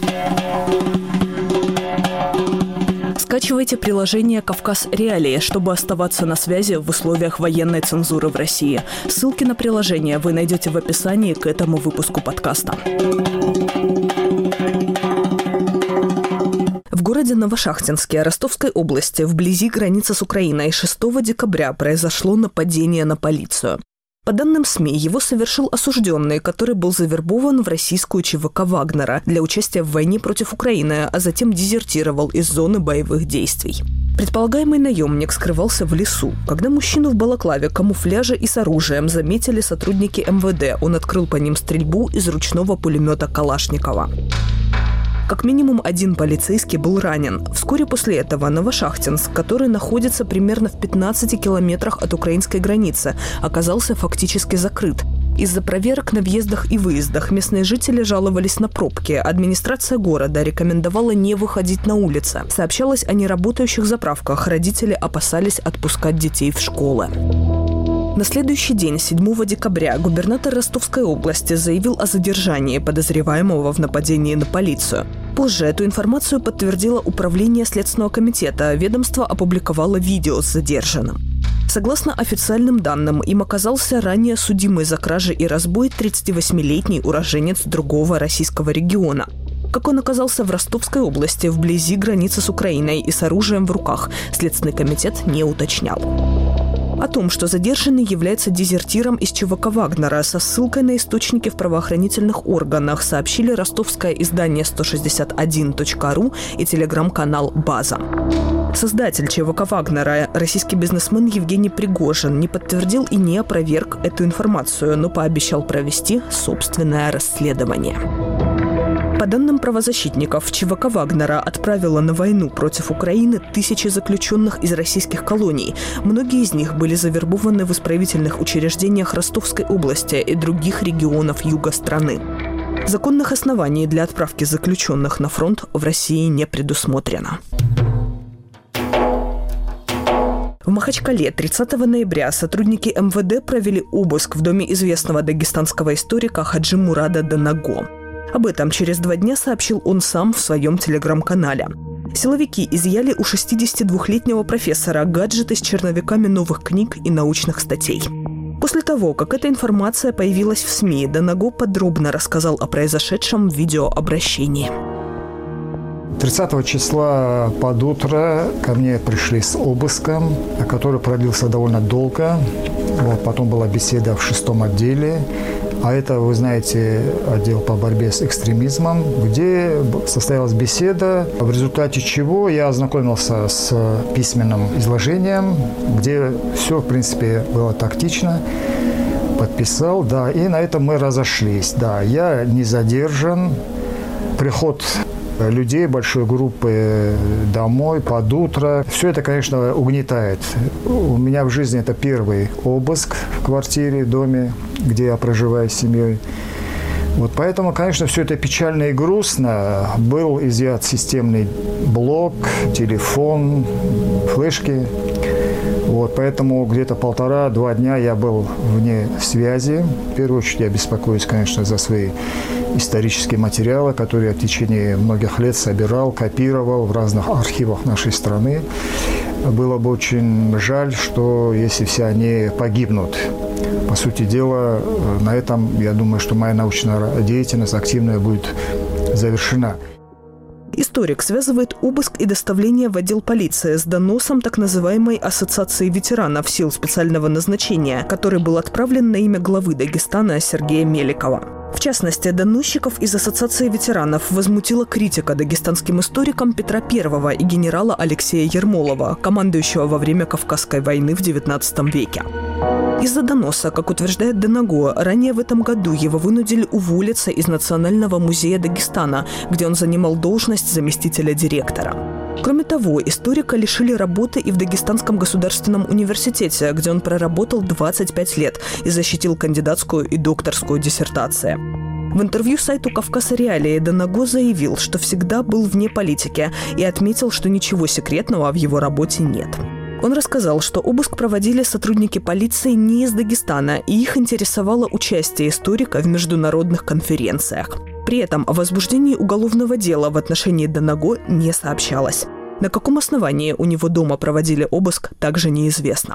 Скачивайте приложение «Кавказ Реалии», чтобы оставаться на связи в условиях военной цензуры в России. Ссылки на приложение вы найдете в описании к этому выпуску подкаста. В городе Новошахтинске Ростовской области, вблизи границы с Украиной, шестого декабря произошло нападение на полицию. По данным СМИ, его совершил осужденный, который был завербован в российскую ЧВК Вагнера для участия в войне против Украины, а затем дезертировал из зоны боевых действий. Предполагаемый наемник скрывался в лесу. Когда мужчину в балаклаве, камуфляже и с оружием заметили сотрудники эм вэ дэ, он открыл по ним стрельбу из ручного пулемета Калашникова. Как минимум один полицейский был ранен. Вскоре после этого Новошахтинск, который находится примерно в пятнадцати километрах от украинской границы, оказался фактически закрыт. Из-за проверок на въездах и выездах местные жители жаловались на пробки. Администрация города рекомендовала не выходить на улицы. Сообщалось о неработающих заправках. Родители опасались отпускать детей в школы. На следующий день, седьмого декабря, губернатор Ростовской области заявил о задержании подозреваемого в нападении на полицию. Позже эту информацию подтвердило Управление Следственного комитета. Ведомство опубликовало видео с задержанным. Согласно официальным данным, им оказался ранее судимый за кражи и разбой тридцативосьмилетний уроженец другого российского региона. Как он оказался в Ростовской области, вблизи границы с Украиной и с оружием в руках, Следственный комитет не уточнял. О том, что задержанный является дезертиром из ЧВК «Вагнера», со ссылкой на источники в правоохранительных органах сообщили ростовское издание сто шестьдесят один точка ру и телеграм-канал «База». Создатель ЧВК «Вагнера», российский бизнесмен Евгений Пригожин, не подтвердил и не опроверг эту информацию, но пообещал провести собственное расследование. По данным правозащитников, ЧВК «Вагнера» отправила на войну против Украины тысячи заключенных из российских колоний. Многие из них были завербованы в исправительных учреждениях Ростовской области и других регионов юга страны. Законных оснований для отправки заключенных на фронт в России не предусмотрено. В Махачкале тридцатого ноября сотрудники эм вэ дэ провели обыск в доме известного дагестанского историка Хаджи Мурада Данаго. Об этом через два дня сообщил он сам в своем телеграм-канале. Силовики изъяли у шестидесятидвухлетнего профессора гаджеты с черновиками новых книг и научных статей. После того, как эта информация появилась в СМИ, Данаго подробно рассказал о произошедшем в видеообращении. тридцатого числа под утро ко мне пришли с обыском, который продлился довольно долго. Вот, потом была беседа в шестом отделе. А это, вы знаете, отдел по борьбе с экстремизмом, где состоялась беседа, в результате чего я ознакомился с письменным изложением, где все, в принципе, было тактично. Подписал, да, и на этом мы разошлись. Да, я не задержан. Приход людей большой группы домой под утро. Все это, конечно, угнетает. У меня в жизни это первый обыск в квартире, доме, где я проживаю с семьей. Вот поэтому, конечно, все это печально и грустно. Был изъят системный блок, телефон, флешки. Вот, поэтому где-то полтора-два дня я был вне связи. В первую очередь я беспокоюсь, конечно, за свои исторические материалы, которые я в течение многих лет собирал, копировал в разных архивах нашей страны. Было бы очень жаль, что если все они погибнут. По сути дела, на этом, я думаю, что моя научная деятельность активная будет завершена. Историк связывает обыск и доставление в отдел полиции с доносом так называемой Ассоциации ветеранов сил специального назначения, который был отправлен на имя главы Дагестана Сергея Меликова. В частности, доносчиков из Ассоциации ветеранов возмутила критика дагестанским историкам Петра Первого и генерала Алексея Ермолова, командующего во время Кавказской войны в девятнадцатом веке. Из-за доноса, как утверждает Данаго, ранее в этом году его вынудили уволиться из Национального музея Дагестана, где он занимал должность заместителя директора. Кроме того, историка лишили работы и в Дагестанском государственном университете, где он проработал двадцать пять лет и защитил кандидатскую и докторскую диссертации. В интервью сайту «Кавказ Реалии» Данаго заявил, что всегда был вне политики и отметил, что ничего секретного в его работе нет. Он рассказал, что обыск проводили сотрудники полиции не из Дагестана, и их интересовало участие историка в международных конференциях. При этом о возбуждении уголовного дела в отношении Данаго не сообщалось. На каком основании у него дома проводили обыск, также неизвестно.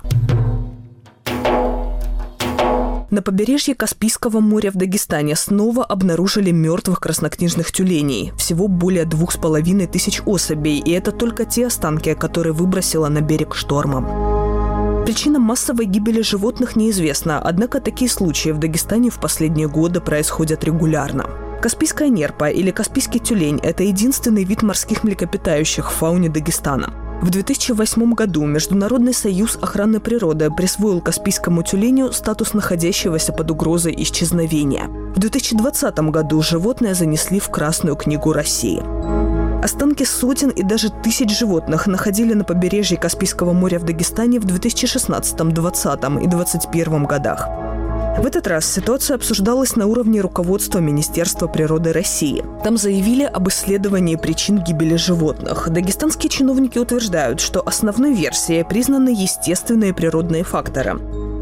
На побережье Каспийского моря в Дагестане снова обнаружили мертвых краснокнижных тюленей. Всего более двух с половиной тысяч особей, и это только те останки, которые выбросило на берег штормом. Причина массовой гибели животных неизвестна, однако такие случаи в Дагестане в последние годы происходят регулярно. Каспийская нерпа или каспийский тюлень – это единственный вид морских млекопитающих в фауне Дагестана. В две тысячи восьмом году Международный союз охраны природы присвоил каспийскому тюленю статус находящегося под угрозой исчезновения. В две тысячи двадцатом году животное занесли в Красную книгу России. Останки сотен и даже тысяч животных находили на побережье Каспийского моря в Дагестане в две тысячи шестнадцатом, двадцатом и двадцать первом годах. В этот раз ситуация обсуждалась на уровне руководства Министерства природы России. Там заявили об исследовании причин гибели животных. Дагестанские чиновники утверждают, что основной версией признаны естественные природные факторы.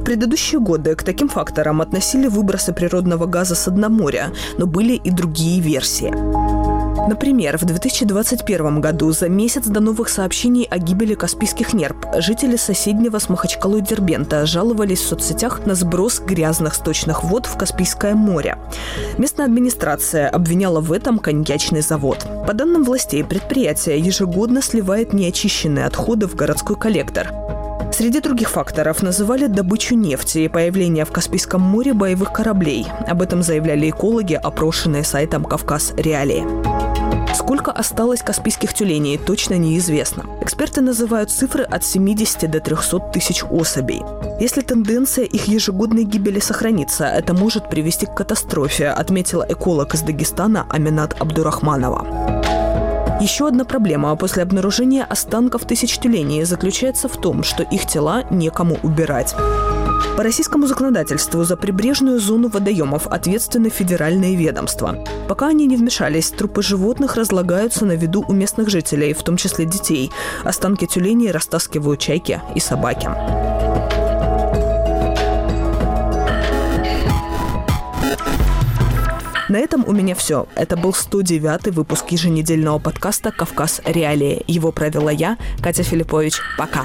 В предыдущие годы к таким факторам относили выбросы природного газа с дна моря, но были и другие версии. Например, в две тысячи двадцать первом году, за месяц до новых сообщений о гибели каспийских нерп, жители соседнего с Махачкалой Дербента жаловались в соцсетях на сброс грязных сточных вод в Каспийское море. Местная администрация обвиняла в этом коньячный завод. По данным властей, предприятие ежегодно сливает неочищенные отходы в городской коллектор. Среди других факторов называли добычу нефти и появление в Каспийском море боевых кораблей. Об этом заявляли экологи, опрошенные сайтом «Кавказ Реалии». Сколько осталось каспийских тюленей, точно неизвестно. Эксперты называют цифры от семидесяти до трехсот тысяч особей. Если тенденция их ежегодной гибели сохранится, это может привести к катастрофе, отметила эколог из Дагестана Аминат Абдурахманова. Еще одна проблема после обнаружения останков тысяч тюленей заключается в том, что их тела некому убирать. По российскому законодательству за прибрежную зону водоемов ответственны федеральные ведомства. Пока они не вмешались, трупы животных разлагаются на виду у местных жителей, в том числе детей. Останки тюленей растаскивают чайки и собаки. На этом у меня все. Это был сто девятый выпуск еженедельного подкаста «Кавказ Реалии». Его провела я, Катя Филиппович. Пока.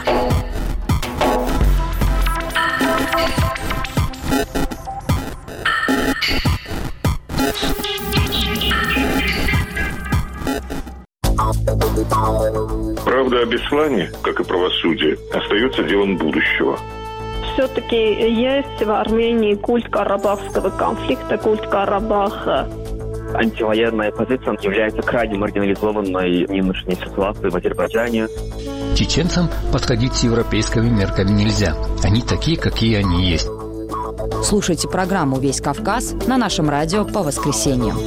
Правда о Беслане, как и правосудие, остается делом будущего. Все-таки есть в Армении культ карабахского конфликта, культ Карабаха. Антивоенная позиция является крайне маргинализованной в нынешней ситуации в Азербайджане. Чеченцам подходить с европейскими мерками нельзя. Они такие, какие они есть. Слушайте программу «Весь Кавказ» на нашем радио по воскресеньям.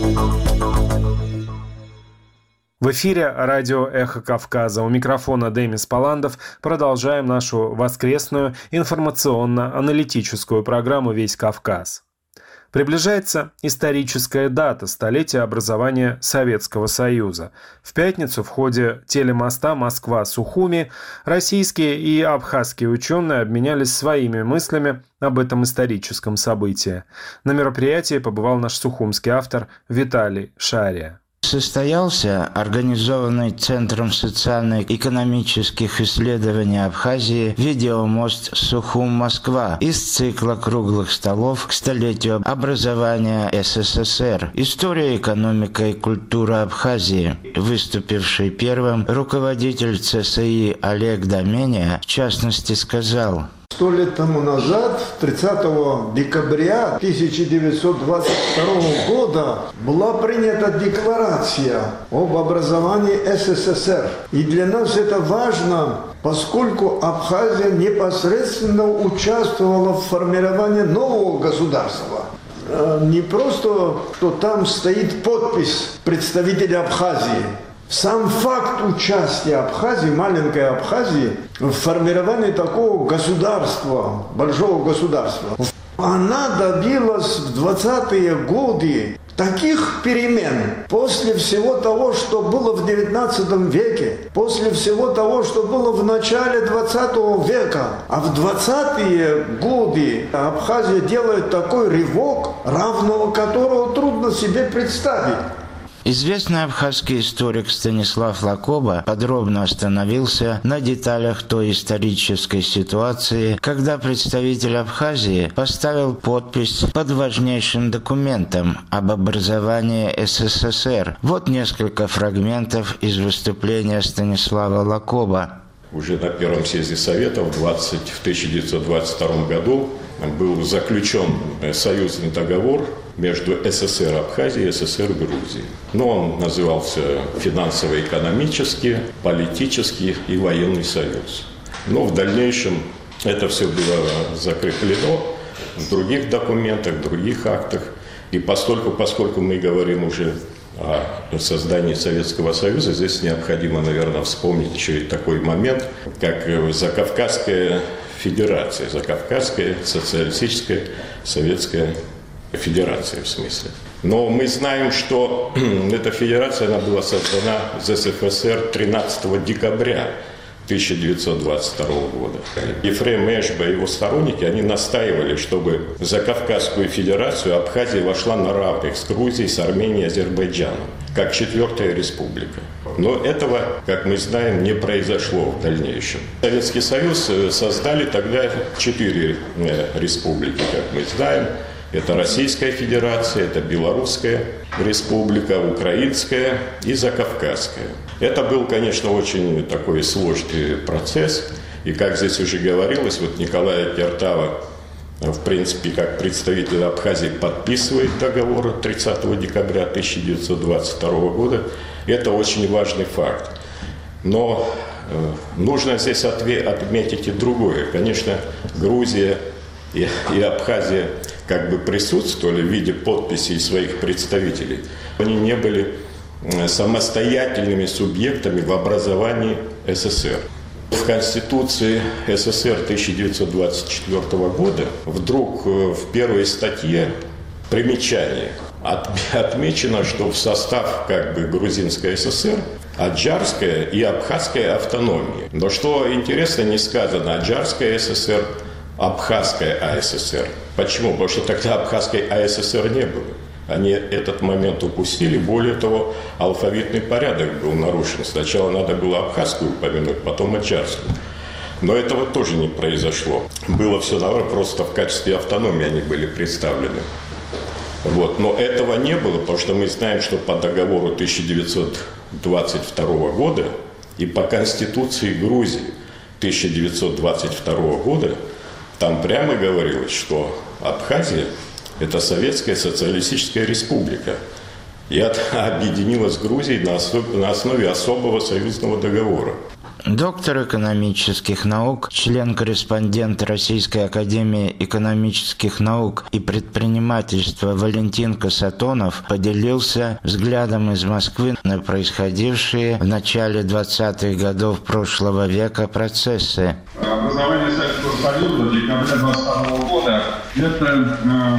В эфире радио «Эхо Кавказа». У микрофона Демис Паландов. Продолжаем нашу воскресную информационно-аналитическую программу «Весь Кавказ». Приближается историческая дата столетия образования Советского Союза. В пятницу в ходе телемоста Москва-Сухуми российские и абхазские ученые обменялись своими мыслями об этом историческом событии. На мероприятии побывал наш сухумский автор Виталий Шария. Состоялся организованный Центром социально-экономических исследований Абхазии видеомост «Сухум-Москва» из цикла круглых столов к столетию образования СССР. История, экономика и культура Абхазии. Выступивший первым руководитель ЦСИ Олег Домения в частности сказал: Сто лет тому назад, тридцатого декабря тысяча девятьсот двадцать второго года, была принята декларация об образовании СССР. И для нас это важно, поскольку Абхазия непосредственно участвовала в формировании нового государства. Не просто, что там стоит подпись представителя Абхазии. Сам факт участия Абхазии, маленькой Абхазии, в формировании такого государства, большого государства, она добилась в двадцатые годы таких перемен после всего того, что было в девятнадцатом веке, после всего того, что было в начале двадцатого века. А в двадцатые годы Абхазия делает такой рывок, равного которого трудно себе представить. Известный абхазский историк Станислав Лакоба подробно остановился на деталях той исторической ситуации, когда представитель Абхазии поставил подпись под важнейшим документом об образовании СССР. Вот несколько фрагментов из выступления Станислава Лакоба. Уже на первом съезде Советов в тысяча девятьсот двадцать втором году был заключен союзный договор между СССР Абхазией и СССР Грузией. Но он назывался финансово-экономический, политический и военный союз. Но в дальнейшем это все было закреплено в других документах, в других актах. И поскольку, поскольку мы говорим уже о создании Советского Союза, здесь необходимо, наверное, вспомнить еще и такой момент, как Закавказская Федерация, Закавказская Социалистическая Советская Федерация, в смысле. Но мы знаем, что эта федерация, она была создана ЗСФСР тринадцатого декабря тысяча девятьсот двадцать второго года. Ефрем Эшба и его сторонники, они настаивали, чтобы в Закавказскую Федерацию Абхазия вошла на равных с Грузией, с Арменией и Азербайджаном, как четвертая республика. Но этого, как мы знаем, не произошло в дальнейшем. Советский Союз создали тогда четыре республики, как мы знаем. Это Российская Федерация, это Белорусская Республика, Украинская и Закавказская. Это был, конечно, очень такой сложный процесс. И, как здесь уже говорилось, вот Николай Кертава, в принципе, как представитель Абхазии, подписывает договор тридцатого декабря тысяча девятьсот двадцать второго года. Это очень важный факт. Но э, нужно здесь отве- отметить и другое. Конечно, Грузия и, и Абхазия как бы присутствовали в виде подписей своих представителей. Они не были самостоятельными субъектами в образовании СССР. В Конституции СССР тысяча девятьсот двадцать четвёртого года вдруг в первой статье примечание отмечено, что в состав как бы Грузинской ССР Аджарская и Абхазская автономии. Но что интересно, не сказано Аджарская ССР, Абхазская АССР. Почему? Потому что тогда Абхазской АССР не было. Они этот момент упустили. Более того, алфавитный порядок был нарушен. Сначала надо было абхазскую упомянуть, потом аджарскую. Но этого тоже не произошло. Было все наоборот, просто в качестве автономии они были представлены. Вот. Но этого не было, потому что мы знаем, что по договору тысяча девятьсот двадцать второго года и по Конституции Грузии тысяча девятьсот двадцать второго года там прямо говорилось, что Абхазия – это Советская Социалистическая Республика. И объединилась с Грузией на основе, на основе особого союзного договора. Доктор экономических наук, член-корреспондент Российской академии экономических наук и предпринимательства Валентин Касатонов поделился взглядом из Москвы на происходившие в начале двадцатых годов прошлого века процессы. Образование Советского Союза декабря двадцать второго года – это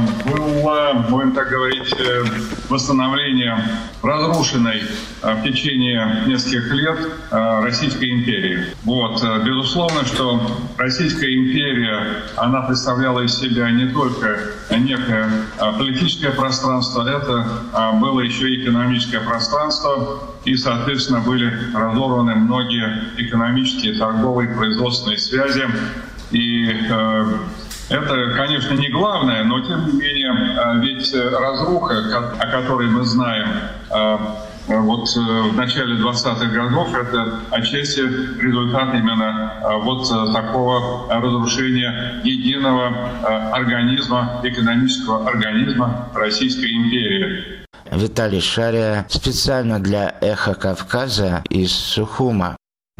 было, будем так говорить, восстановление разрушенной в течение нескольких лет Российской империи. Вот. Безусловно, что Российская империя, она представляла из себя не только некое политическое пространство, это было еще и экономическое пространство, и, соответственно, были разорваны многие экономические, торговые, производственные связи. И э, это, конечно, не главное, но, тем не менее, ведь разруха, о которой мы знаем, э, вот в начале двадцатых годов, это отчасти результат именно вот такого разрушения единого организма, экономического организма Российской империи. Виталий Шария специально для «Эхо Кавказа» из Сухума.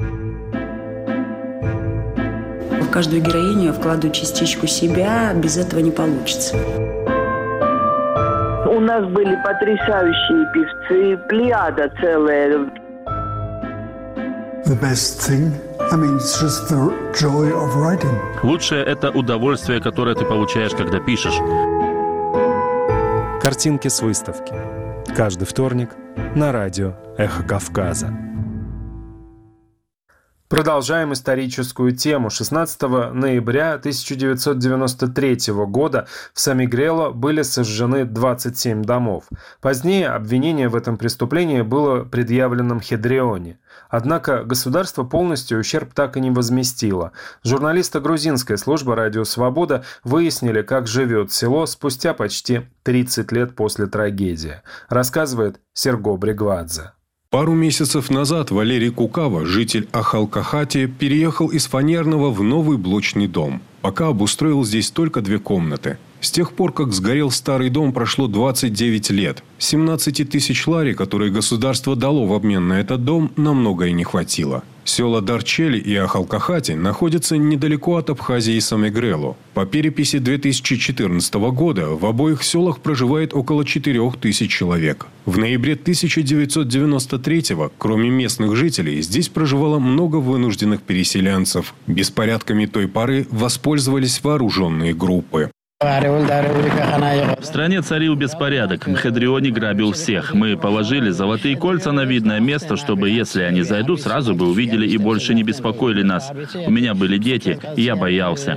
В каждую героиню я вкладываю частичку себя, без этого не получится. У нас были потрясающие певцы, плеяда целая. The best thing, I mean, it's just the joy of writing. Лучшее – это удовольствие, которое ты получаешь, когда пишешь. Картинки с выставки. Каждый вторник на радио «Эхо Кавказа». Продолжаем историческую тему. шестнадцатого ноября тысяча девятьсот девяносто третьего года в Самигрело были сожжены двадцать семь домов. Позднее обвинение в этом преступлении было предъявлено Мхедрионе. Однако государство полностью ущерб так и не возместило. Журналисты грузинской службы «Радио Свобода» выяснили, как живет село спустя почти тридцать лет после трагедии. Рассказывает Серго Бригвадзе. Пару месяцев назад Валерий Кукава, житель Ахалкахати, переехал из фанерного в новый блочный дом. Пока обустроил здесь только две комнаты. С тех пор, как сгорел старый дом, прошло двадцать девять лет. семнадцать тысяч лари, которые государство дало в обмен на этот дом, на многое не хватило. Села Дарчели и Ахалкахати находятся недалеко от Абхазии и Самигрело. По переписи две тысячи четырнадцатого года в обоих селах проживает около четырех тысяч человек. В ноябре тысяча девятьсот девяносто третьего, кроме местных жителей, здесь проживало много вынужденных переселенцев. Беспорядками той поры воспользовались вооруженные группы. В стране царил беспорядок. Мхедриони грабил всех. Мы положили золотые кольца на видное место, чтобы, если они зайдут, сразу бы увидели и больше не беспокоили нас. У меня были дети, и я боялся.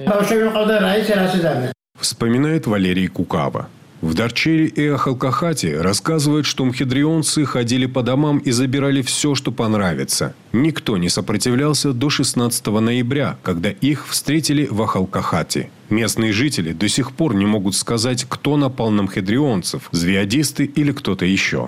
Вспоминает Валерий Кукава. В Дарчеле и Ахалкахате рассказывают, что мхедрионцы ходили по домам и забирали все, что понравится. Никто не сопротивлялся до шестнадцатого ноября, когда их встретили в Ахалкахате. Местные жители до сих пор не могут сказать, кто напал на мхедрионцев – звиадисты или кто-то еще.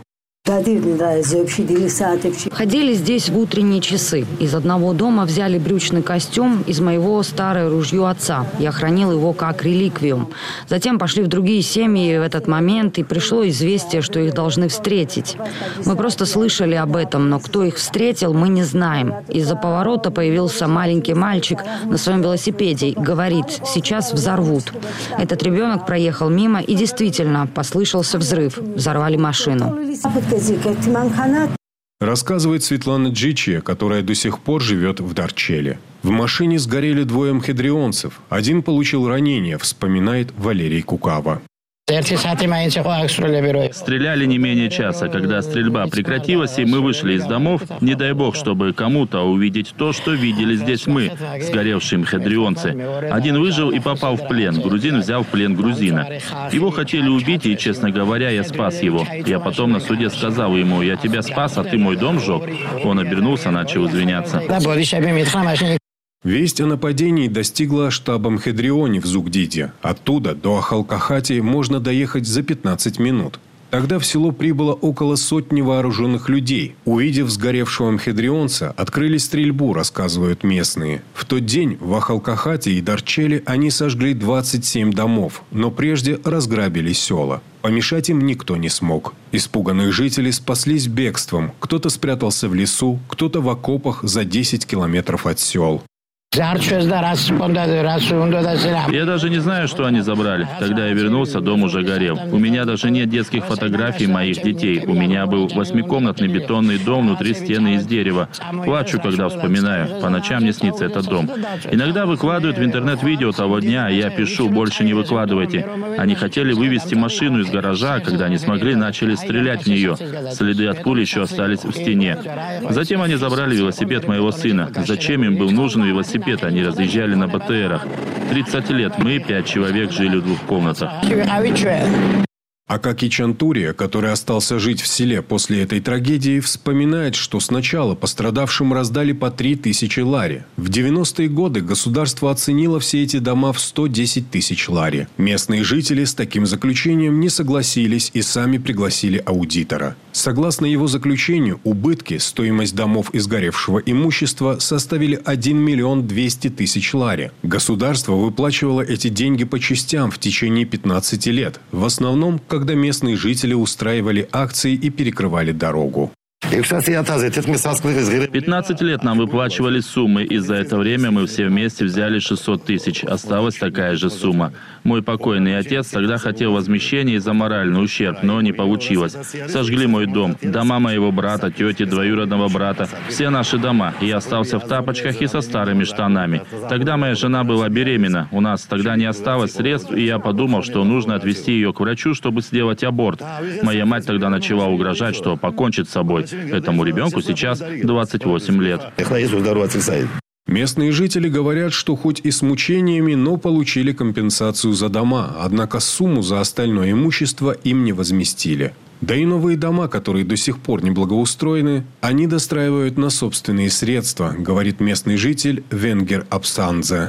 Ходили здесь в утренние часы. Из одного дома взяли брючный костюм, из моего старое ружье отца. Я хранил его как реликвиум. Затем пошли в другие семьи в этот момент, и пришло известие, что их должны встретить. Мы просто слышали об этом, но кто их встретил, мы не знаем. Из-за поворота появился маленький мальчик на своем велосипеде и говорит: «Сейчас взорвут». Этот ребенок проехал мимо, и действительно послышался взрыв. Взорвали машину. Рассказывает Светлана Джичия, которая до сих пор живет в Дарчеле. В машине сгорели двое мхедрионцев. Один получил ранение, вспоминает Валерий Кукава. Стреляли не менее часа. Когда стрельба прекратилась, и мы вышли из домов, не дай бог, чтобы кому-то увидеть то, что видели здесь мы, сгоревшие мхедрионцы. Один выжил и попал в плен. Грузин взял в плен грузина. Его хотели убить, и, честно говоря, я спас его. Я потом на суде сказал ему: «Я тебя спас, а ты мой дом сжег». Он обернулся, начал извиняться. Весть о нападении достигла штаба мхедриони в Зугдиде. Оттуда до Ахалкахати можно доехать за пятнадцать минут. Тогда в село прибыло около сотни вооруженных людей. Увидев сгоревшего мхедрионца, открыли стрельбу, рассказывают местные. В тот день в Ахалкахате и Дарчеле они сожгли двадцать семь домов, но прежде разграбили села. Помешать им никто не смог. Испуганных жителей спаслись бегством. Кто-то спрятался в лесу, кто-то в окопах за десять километров от сел. Я даже не знаю, что они забрали. Когда я вернулся, дом уже горел. У меня даже нет детских фотографий моих детей. У меня был восьмикомнатный бетонный дом, внутри стены из дерева. Плачу, когда вспоминаю. По ночам мне снится этот дом. Иногда выкладывают в интернет видео того дня, а я пишу: больше не выкладывайте. Они хотели вывести машину из гаража, а когда не смогли, начали стрелять в нее. Следы от пули еще остались в стене. Затем они забрали велосипед моего сына. Зачем им был нужен велосипед? Они разъезжали на БТРах. тридцать лет мы, пять человек, жили в двух комнатах. Акаки Чантурия, который остался жить в селе после этой трагедии, вспоминает, что сначала пострадавшим раздали по три тысячи лари. В девяностые годы государство оценило все эти дома в сто десять тысяч лари. Местные жители с таким заключением не согласились и сами пригласили аудитора. Согласно его заключению, убытки, стоимость домов и сгоревшего имущества составили один миллион двести тысяч лари. Государство выплачивало эти деньги по частям в течение пятнадцати лет. В основном, когда местные жители устраивали акции и перекрывали дорогу. пятнадцать лет нам выплачивали суммы, и за это время мы все вместе взяли шестьсот тысяч. Осталась такая же сумма. Мой покойный отец тогда хотел возмещения за моральный ущерб, но не получилось. Сожгли мой дом, дома моего брата, тети, двоюродного брата, все наши дома. И я остался в тапочках и со старыми штанами. Тогда моя жена была беременна. У нас тогда не осталось средств, и я подумал, что нужно отвезти ее к врачу, чтобы сделать аборт. Моя мать тогда начала угрожать, что покончит с собой. Этому ребенку сейчас двадцать восемь лет. Местные жители говорят, что хоть и с мучениями, но получили компенсацию за дома, однако сумму за остальное имущество им не возместили. Да и новые дома, которые до сих пор не благоустроены, они достраивают на собственные средства, говорит местный житель Венгер Апсанзе.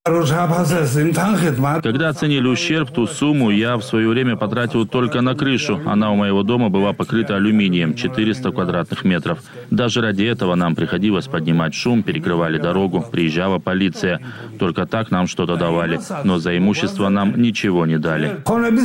Когда оценили ущерб, ту сумму я в свое время потратил только на крышу. Она у моего дома была покрыта алюминием, четыреста квадратных метров. Даже ради этого нам приходилось поднимать шум, перекрывали дорогу, приезжала полиция. Только так нам что-то давали, но за имущество нам ничего не дали.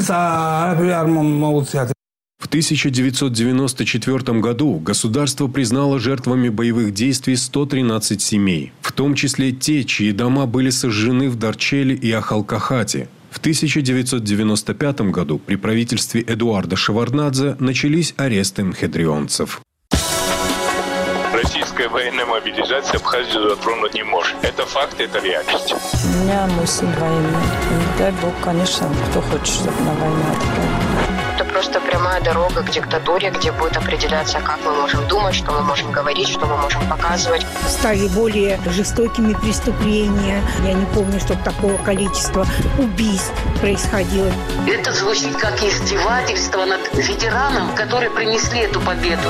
В тысяча девятьсот девяносто четвёртом году государство признало жертвами боевых действий сто тринадцать семей, в том числе те, чьи дома были сожжены в Дарчеле и Ахалкахате. В тысяча девятьсот девяносто пятом году при правительстве Эдуарда Шеварднадзе начались аресты мхедрионцев. Российская военная мобилизация Абхазию затронуть не может. Это факт, это реальность. У меня мой сын военный. дай бог, конечно, кто хочет, чтобы на войну отправили. Это просто прямая дорога к диктатуре, где будет определяться, как мы можем думать, что мы можем говорить, что мы можем показывать. Стали более жестокими преступления. Я не помню, чтобы такого количества убийств происходило. Это звучит как издевательство над ветераном, которые принесли эту победу.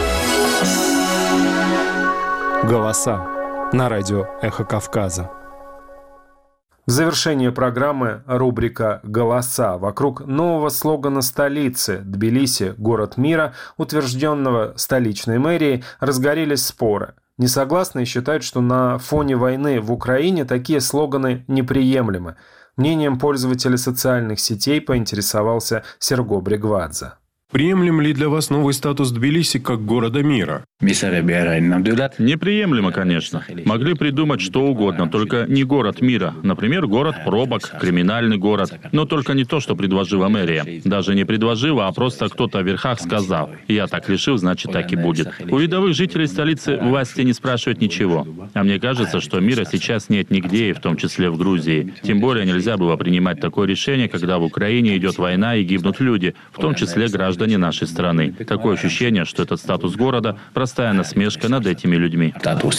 Голоса на радио «Эхо Кавказа». В завершение программы рубрика «Голоса». Вокруг нового слогана столицы «Тбилиси – город мира», утвержденного столичной мэрией, разгорелись споры. Несогласные считают, что на фоне войны в Украине такие слоганы неприемлемы. Мнением пользователя социальных сетей поинтересовался Серго Бригвадзе. Приемлем ли для вас новый статус Тбилиси как города мира? Неприемлемо, конечно. Могли придумать что угодно, только не город мира. Например, город пробок, криминальный город. Но только не то, что предложила мэрия. Даже не предложила, а просто кто-то в верхах сказал. Я так решил, значит так и будет. У рядовых жителей столицы власти не спрашивают ничего. А мне кажется, что мира сейчас нет нигде, и в том числе в Грузии. Тем более нельзя было принимать такое решение, когда в Украине идет война и гибнут люди, в том числе граждане нашей страны. Такое ощущение, что этот статус города – простая насмешка над этими людьми.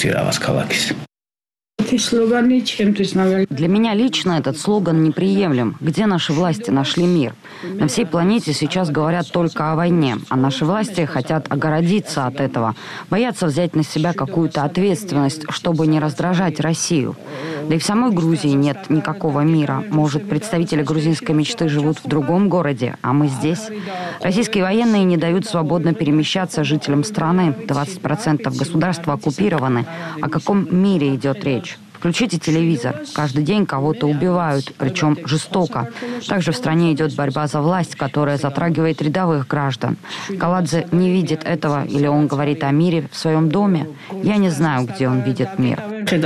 Для меня лично этот слоган неприемлем. Где наши власти нашли мир? На всей планете сейчас говорят только о войне, а наши власти хотят огородиться от этого, боятся взять на себя какую-то ответственность, чтобы не раздражать Россию. Да и в самой Грузии нет никакого мира. Может, представители грузинской мечты живут в другом городе, а мы здесь? Российские военные не дают свободно перемещаться жителям страны. двадцать процентов государства оккупированы. О каком мире идет речь? Включите телевизор. Каждый день кого-то убивают, причем жестоко. Также в стране идет борьба за власть, которая затрагивает рядовых граждан. Каладзе не видит этого, или он говорит о мире в своем доме? Я не знаю, где он видит мир.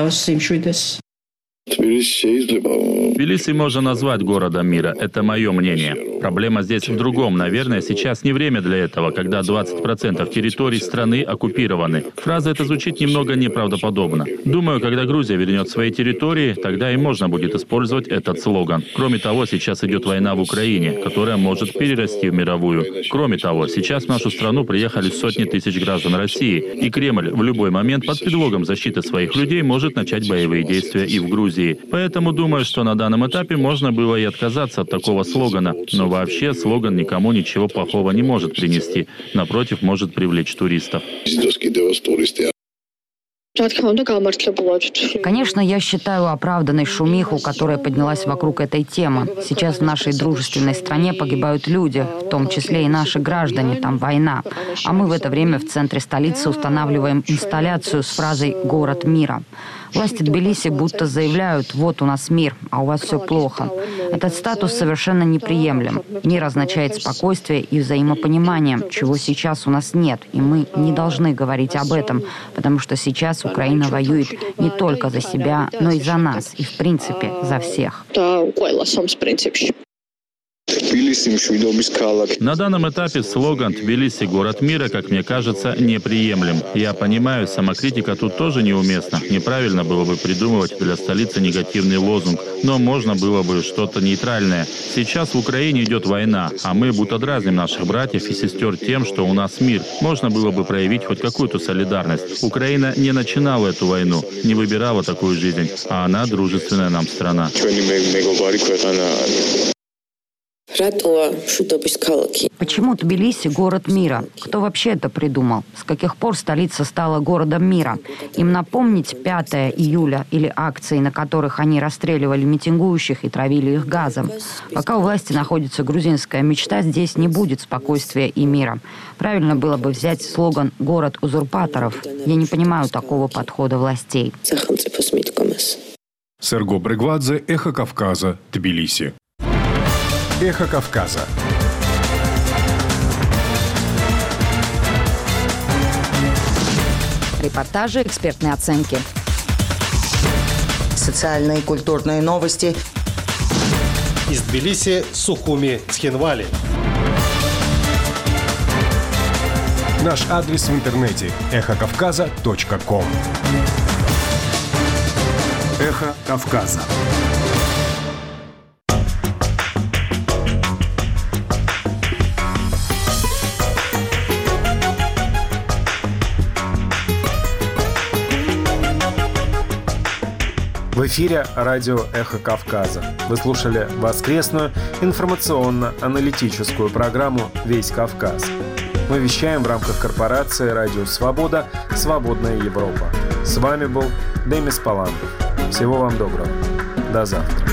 Тбилиси можно назвать городом мира, это мое мнение. Проблема здесь в другом. Наверное, сейчас не время для этого, когда двадцать процентов территорий страны оккупированы. Фраза эта звучит немного неправдоподобно. Думаю, когда Грузия вернет свои территории, тогда и можно будет использовать этот слоган. Кроме того, сейчас идет война в Украине, которая может перерасти в мировую. Кроме того, сейчас в нашу страну приехали сотни тысяч граждан России, и Кремль в любой момент под предлогом защиты своих людей может начать боевые действия и в Грузии. Поэтому думаю, что на данном этапе можно было и отказаться от такого слогана. Но вообще слоган никому ничего плохого не может принести. Напротив, может привлечь туристов. Конечно, я считаю оправданной шумиху, которая поднялась вокруг этой темы. Сейчас в нашей дружественной стране погибают люди, в том числе и наши граждане, там война. А мы в это время в центре столицы устанавливаем инсталляцию с фразой «Город мира». Власти Тбилиси будто заявляют: вот у нас мир, а у вас все плохо. Этот статус совершенно неприемлем. Мир означает спокойствие и взаимопонимание, чего сейчас у нас нет. И мы не должны говорить об этом, потому что сейчас Украина воюет не только за себя, но и за нас, и в принципе за всех. На данном этапе слоган «Тбилиси – город мира», как мне кажется, неприемлем. Я понимаю, самокритика тут тоже неуместна. Неправильно было бы придумывать для столицы негативный лозунг, но можно было бы что-то нейтральное. Сейчас в Украине идет война, а мы будто дразним наших братьев и сестер тем, что у нас мир. Можно было бы проявить хоть какую-то солидарность. Украина не начинала эту войну, не выбирала такую жизнь, а она дружественная нам страна. Почему Тбилиси – город мира? Кто вообще это придумал? С каких пор столица стала городом мира? Им напомнить пятое июля или акции, на которых они расстреливали митингующих и травили их газом? Пока у власти находится грузинская мечта, здесь не будет спокойствия и мира. Правильно было бы взять слоган «Город узурпаторов». Я не понимаю такого подхода властей. Серго Бригвадзе, «Эхо Кавказа», Тбилиси. «Эхо Кавказа». Репортажи, экспертные оценки. Социальные и культурные новости. Из Тбилиси, Сухуми, Цхинвали. Наш адрес в интернете – эхо кавказа точка ком. «Эхо Кавказа». В эфире радио «Эхо Кавказа». Вы слушали воскресную информационно-аналитическую программу «Весь Кавказ». Мы вещаем в рамках корпорации «Радио Свобода. Свободная Европа». С вами был Демис Паландов. Всего вам доброго. До завтра.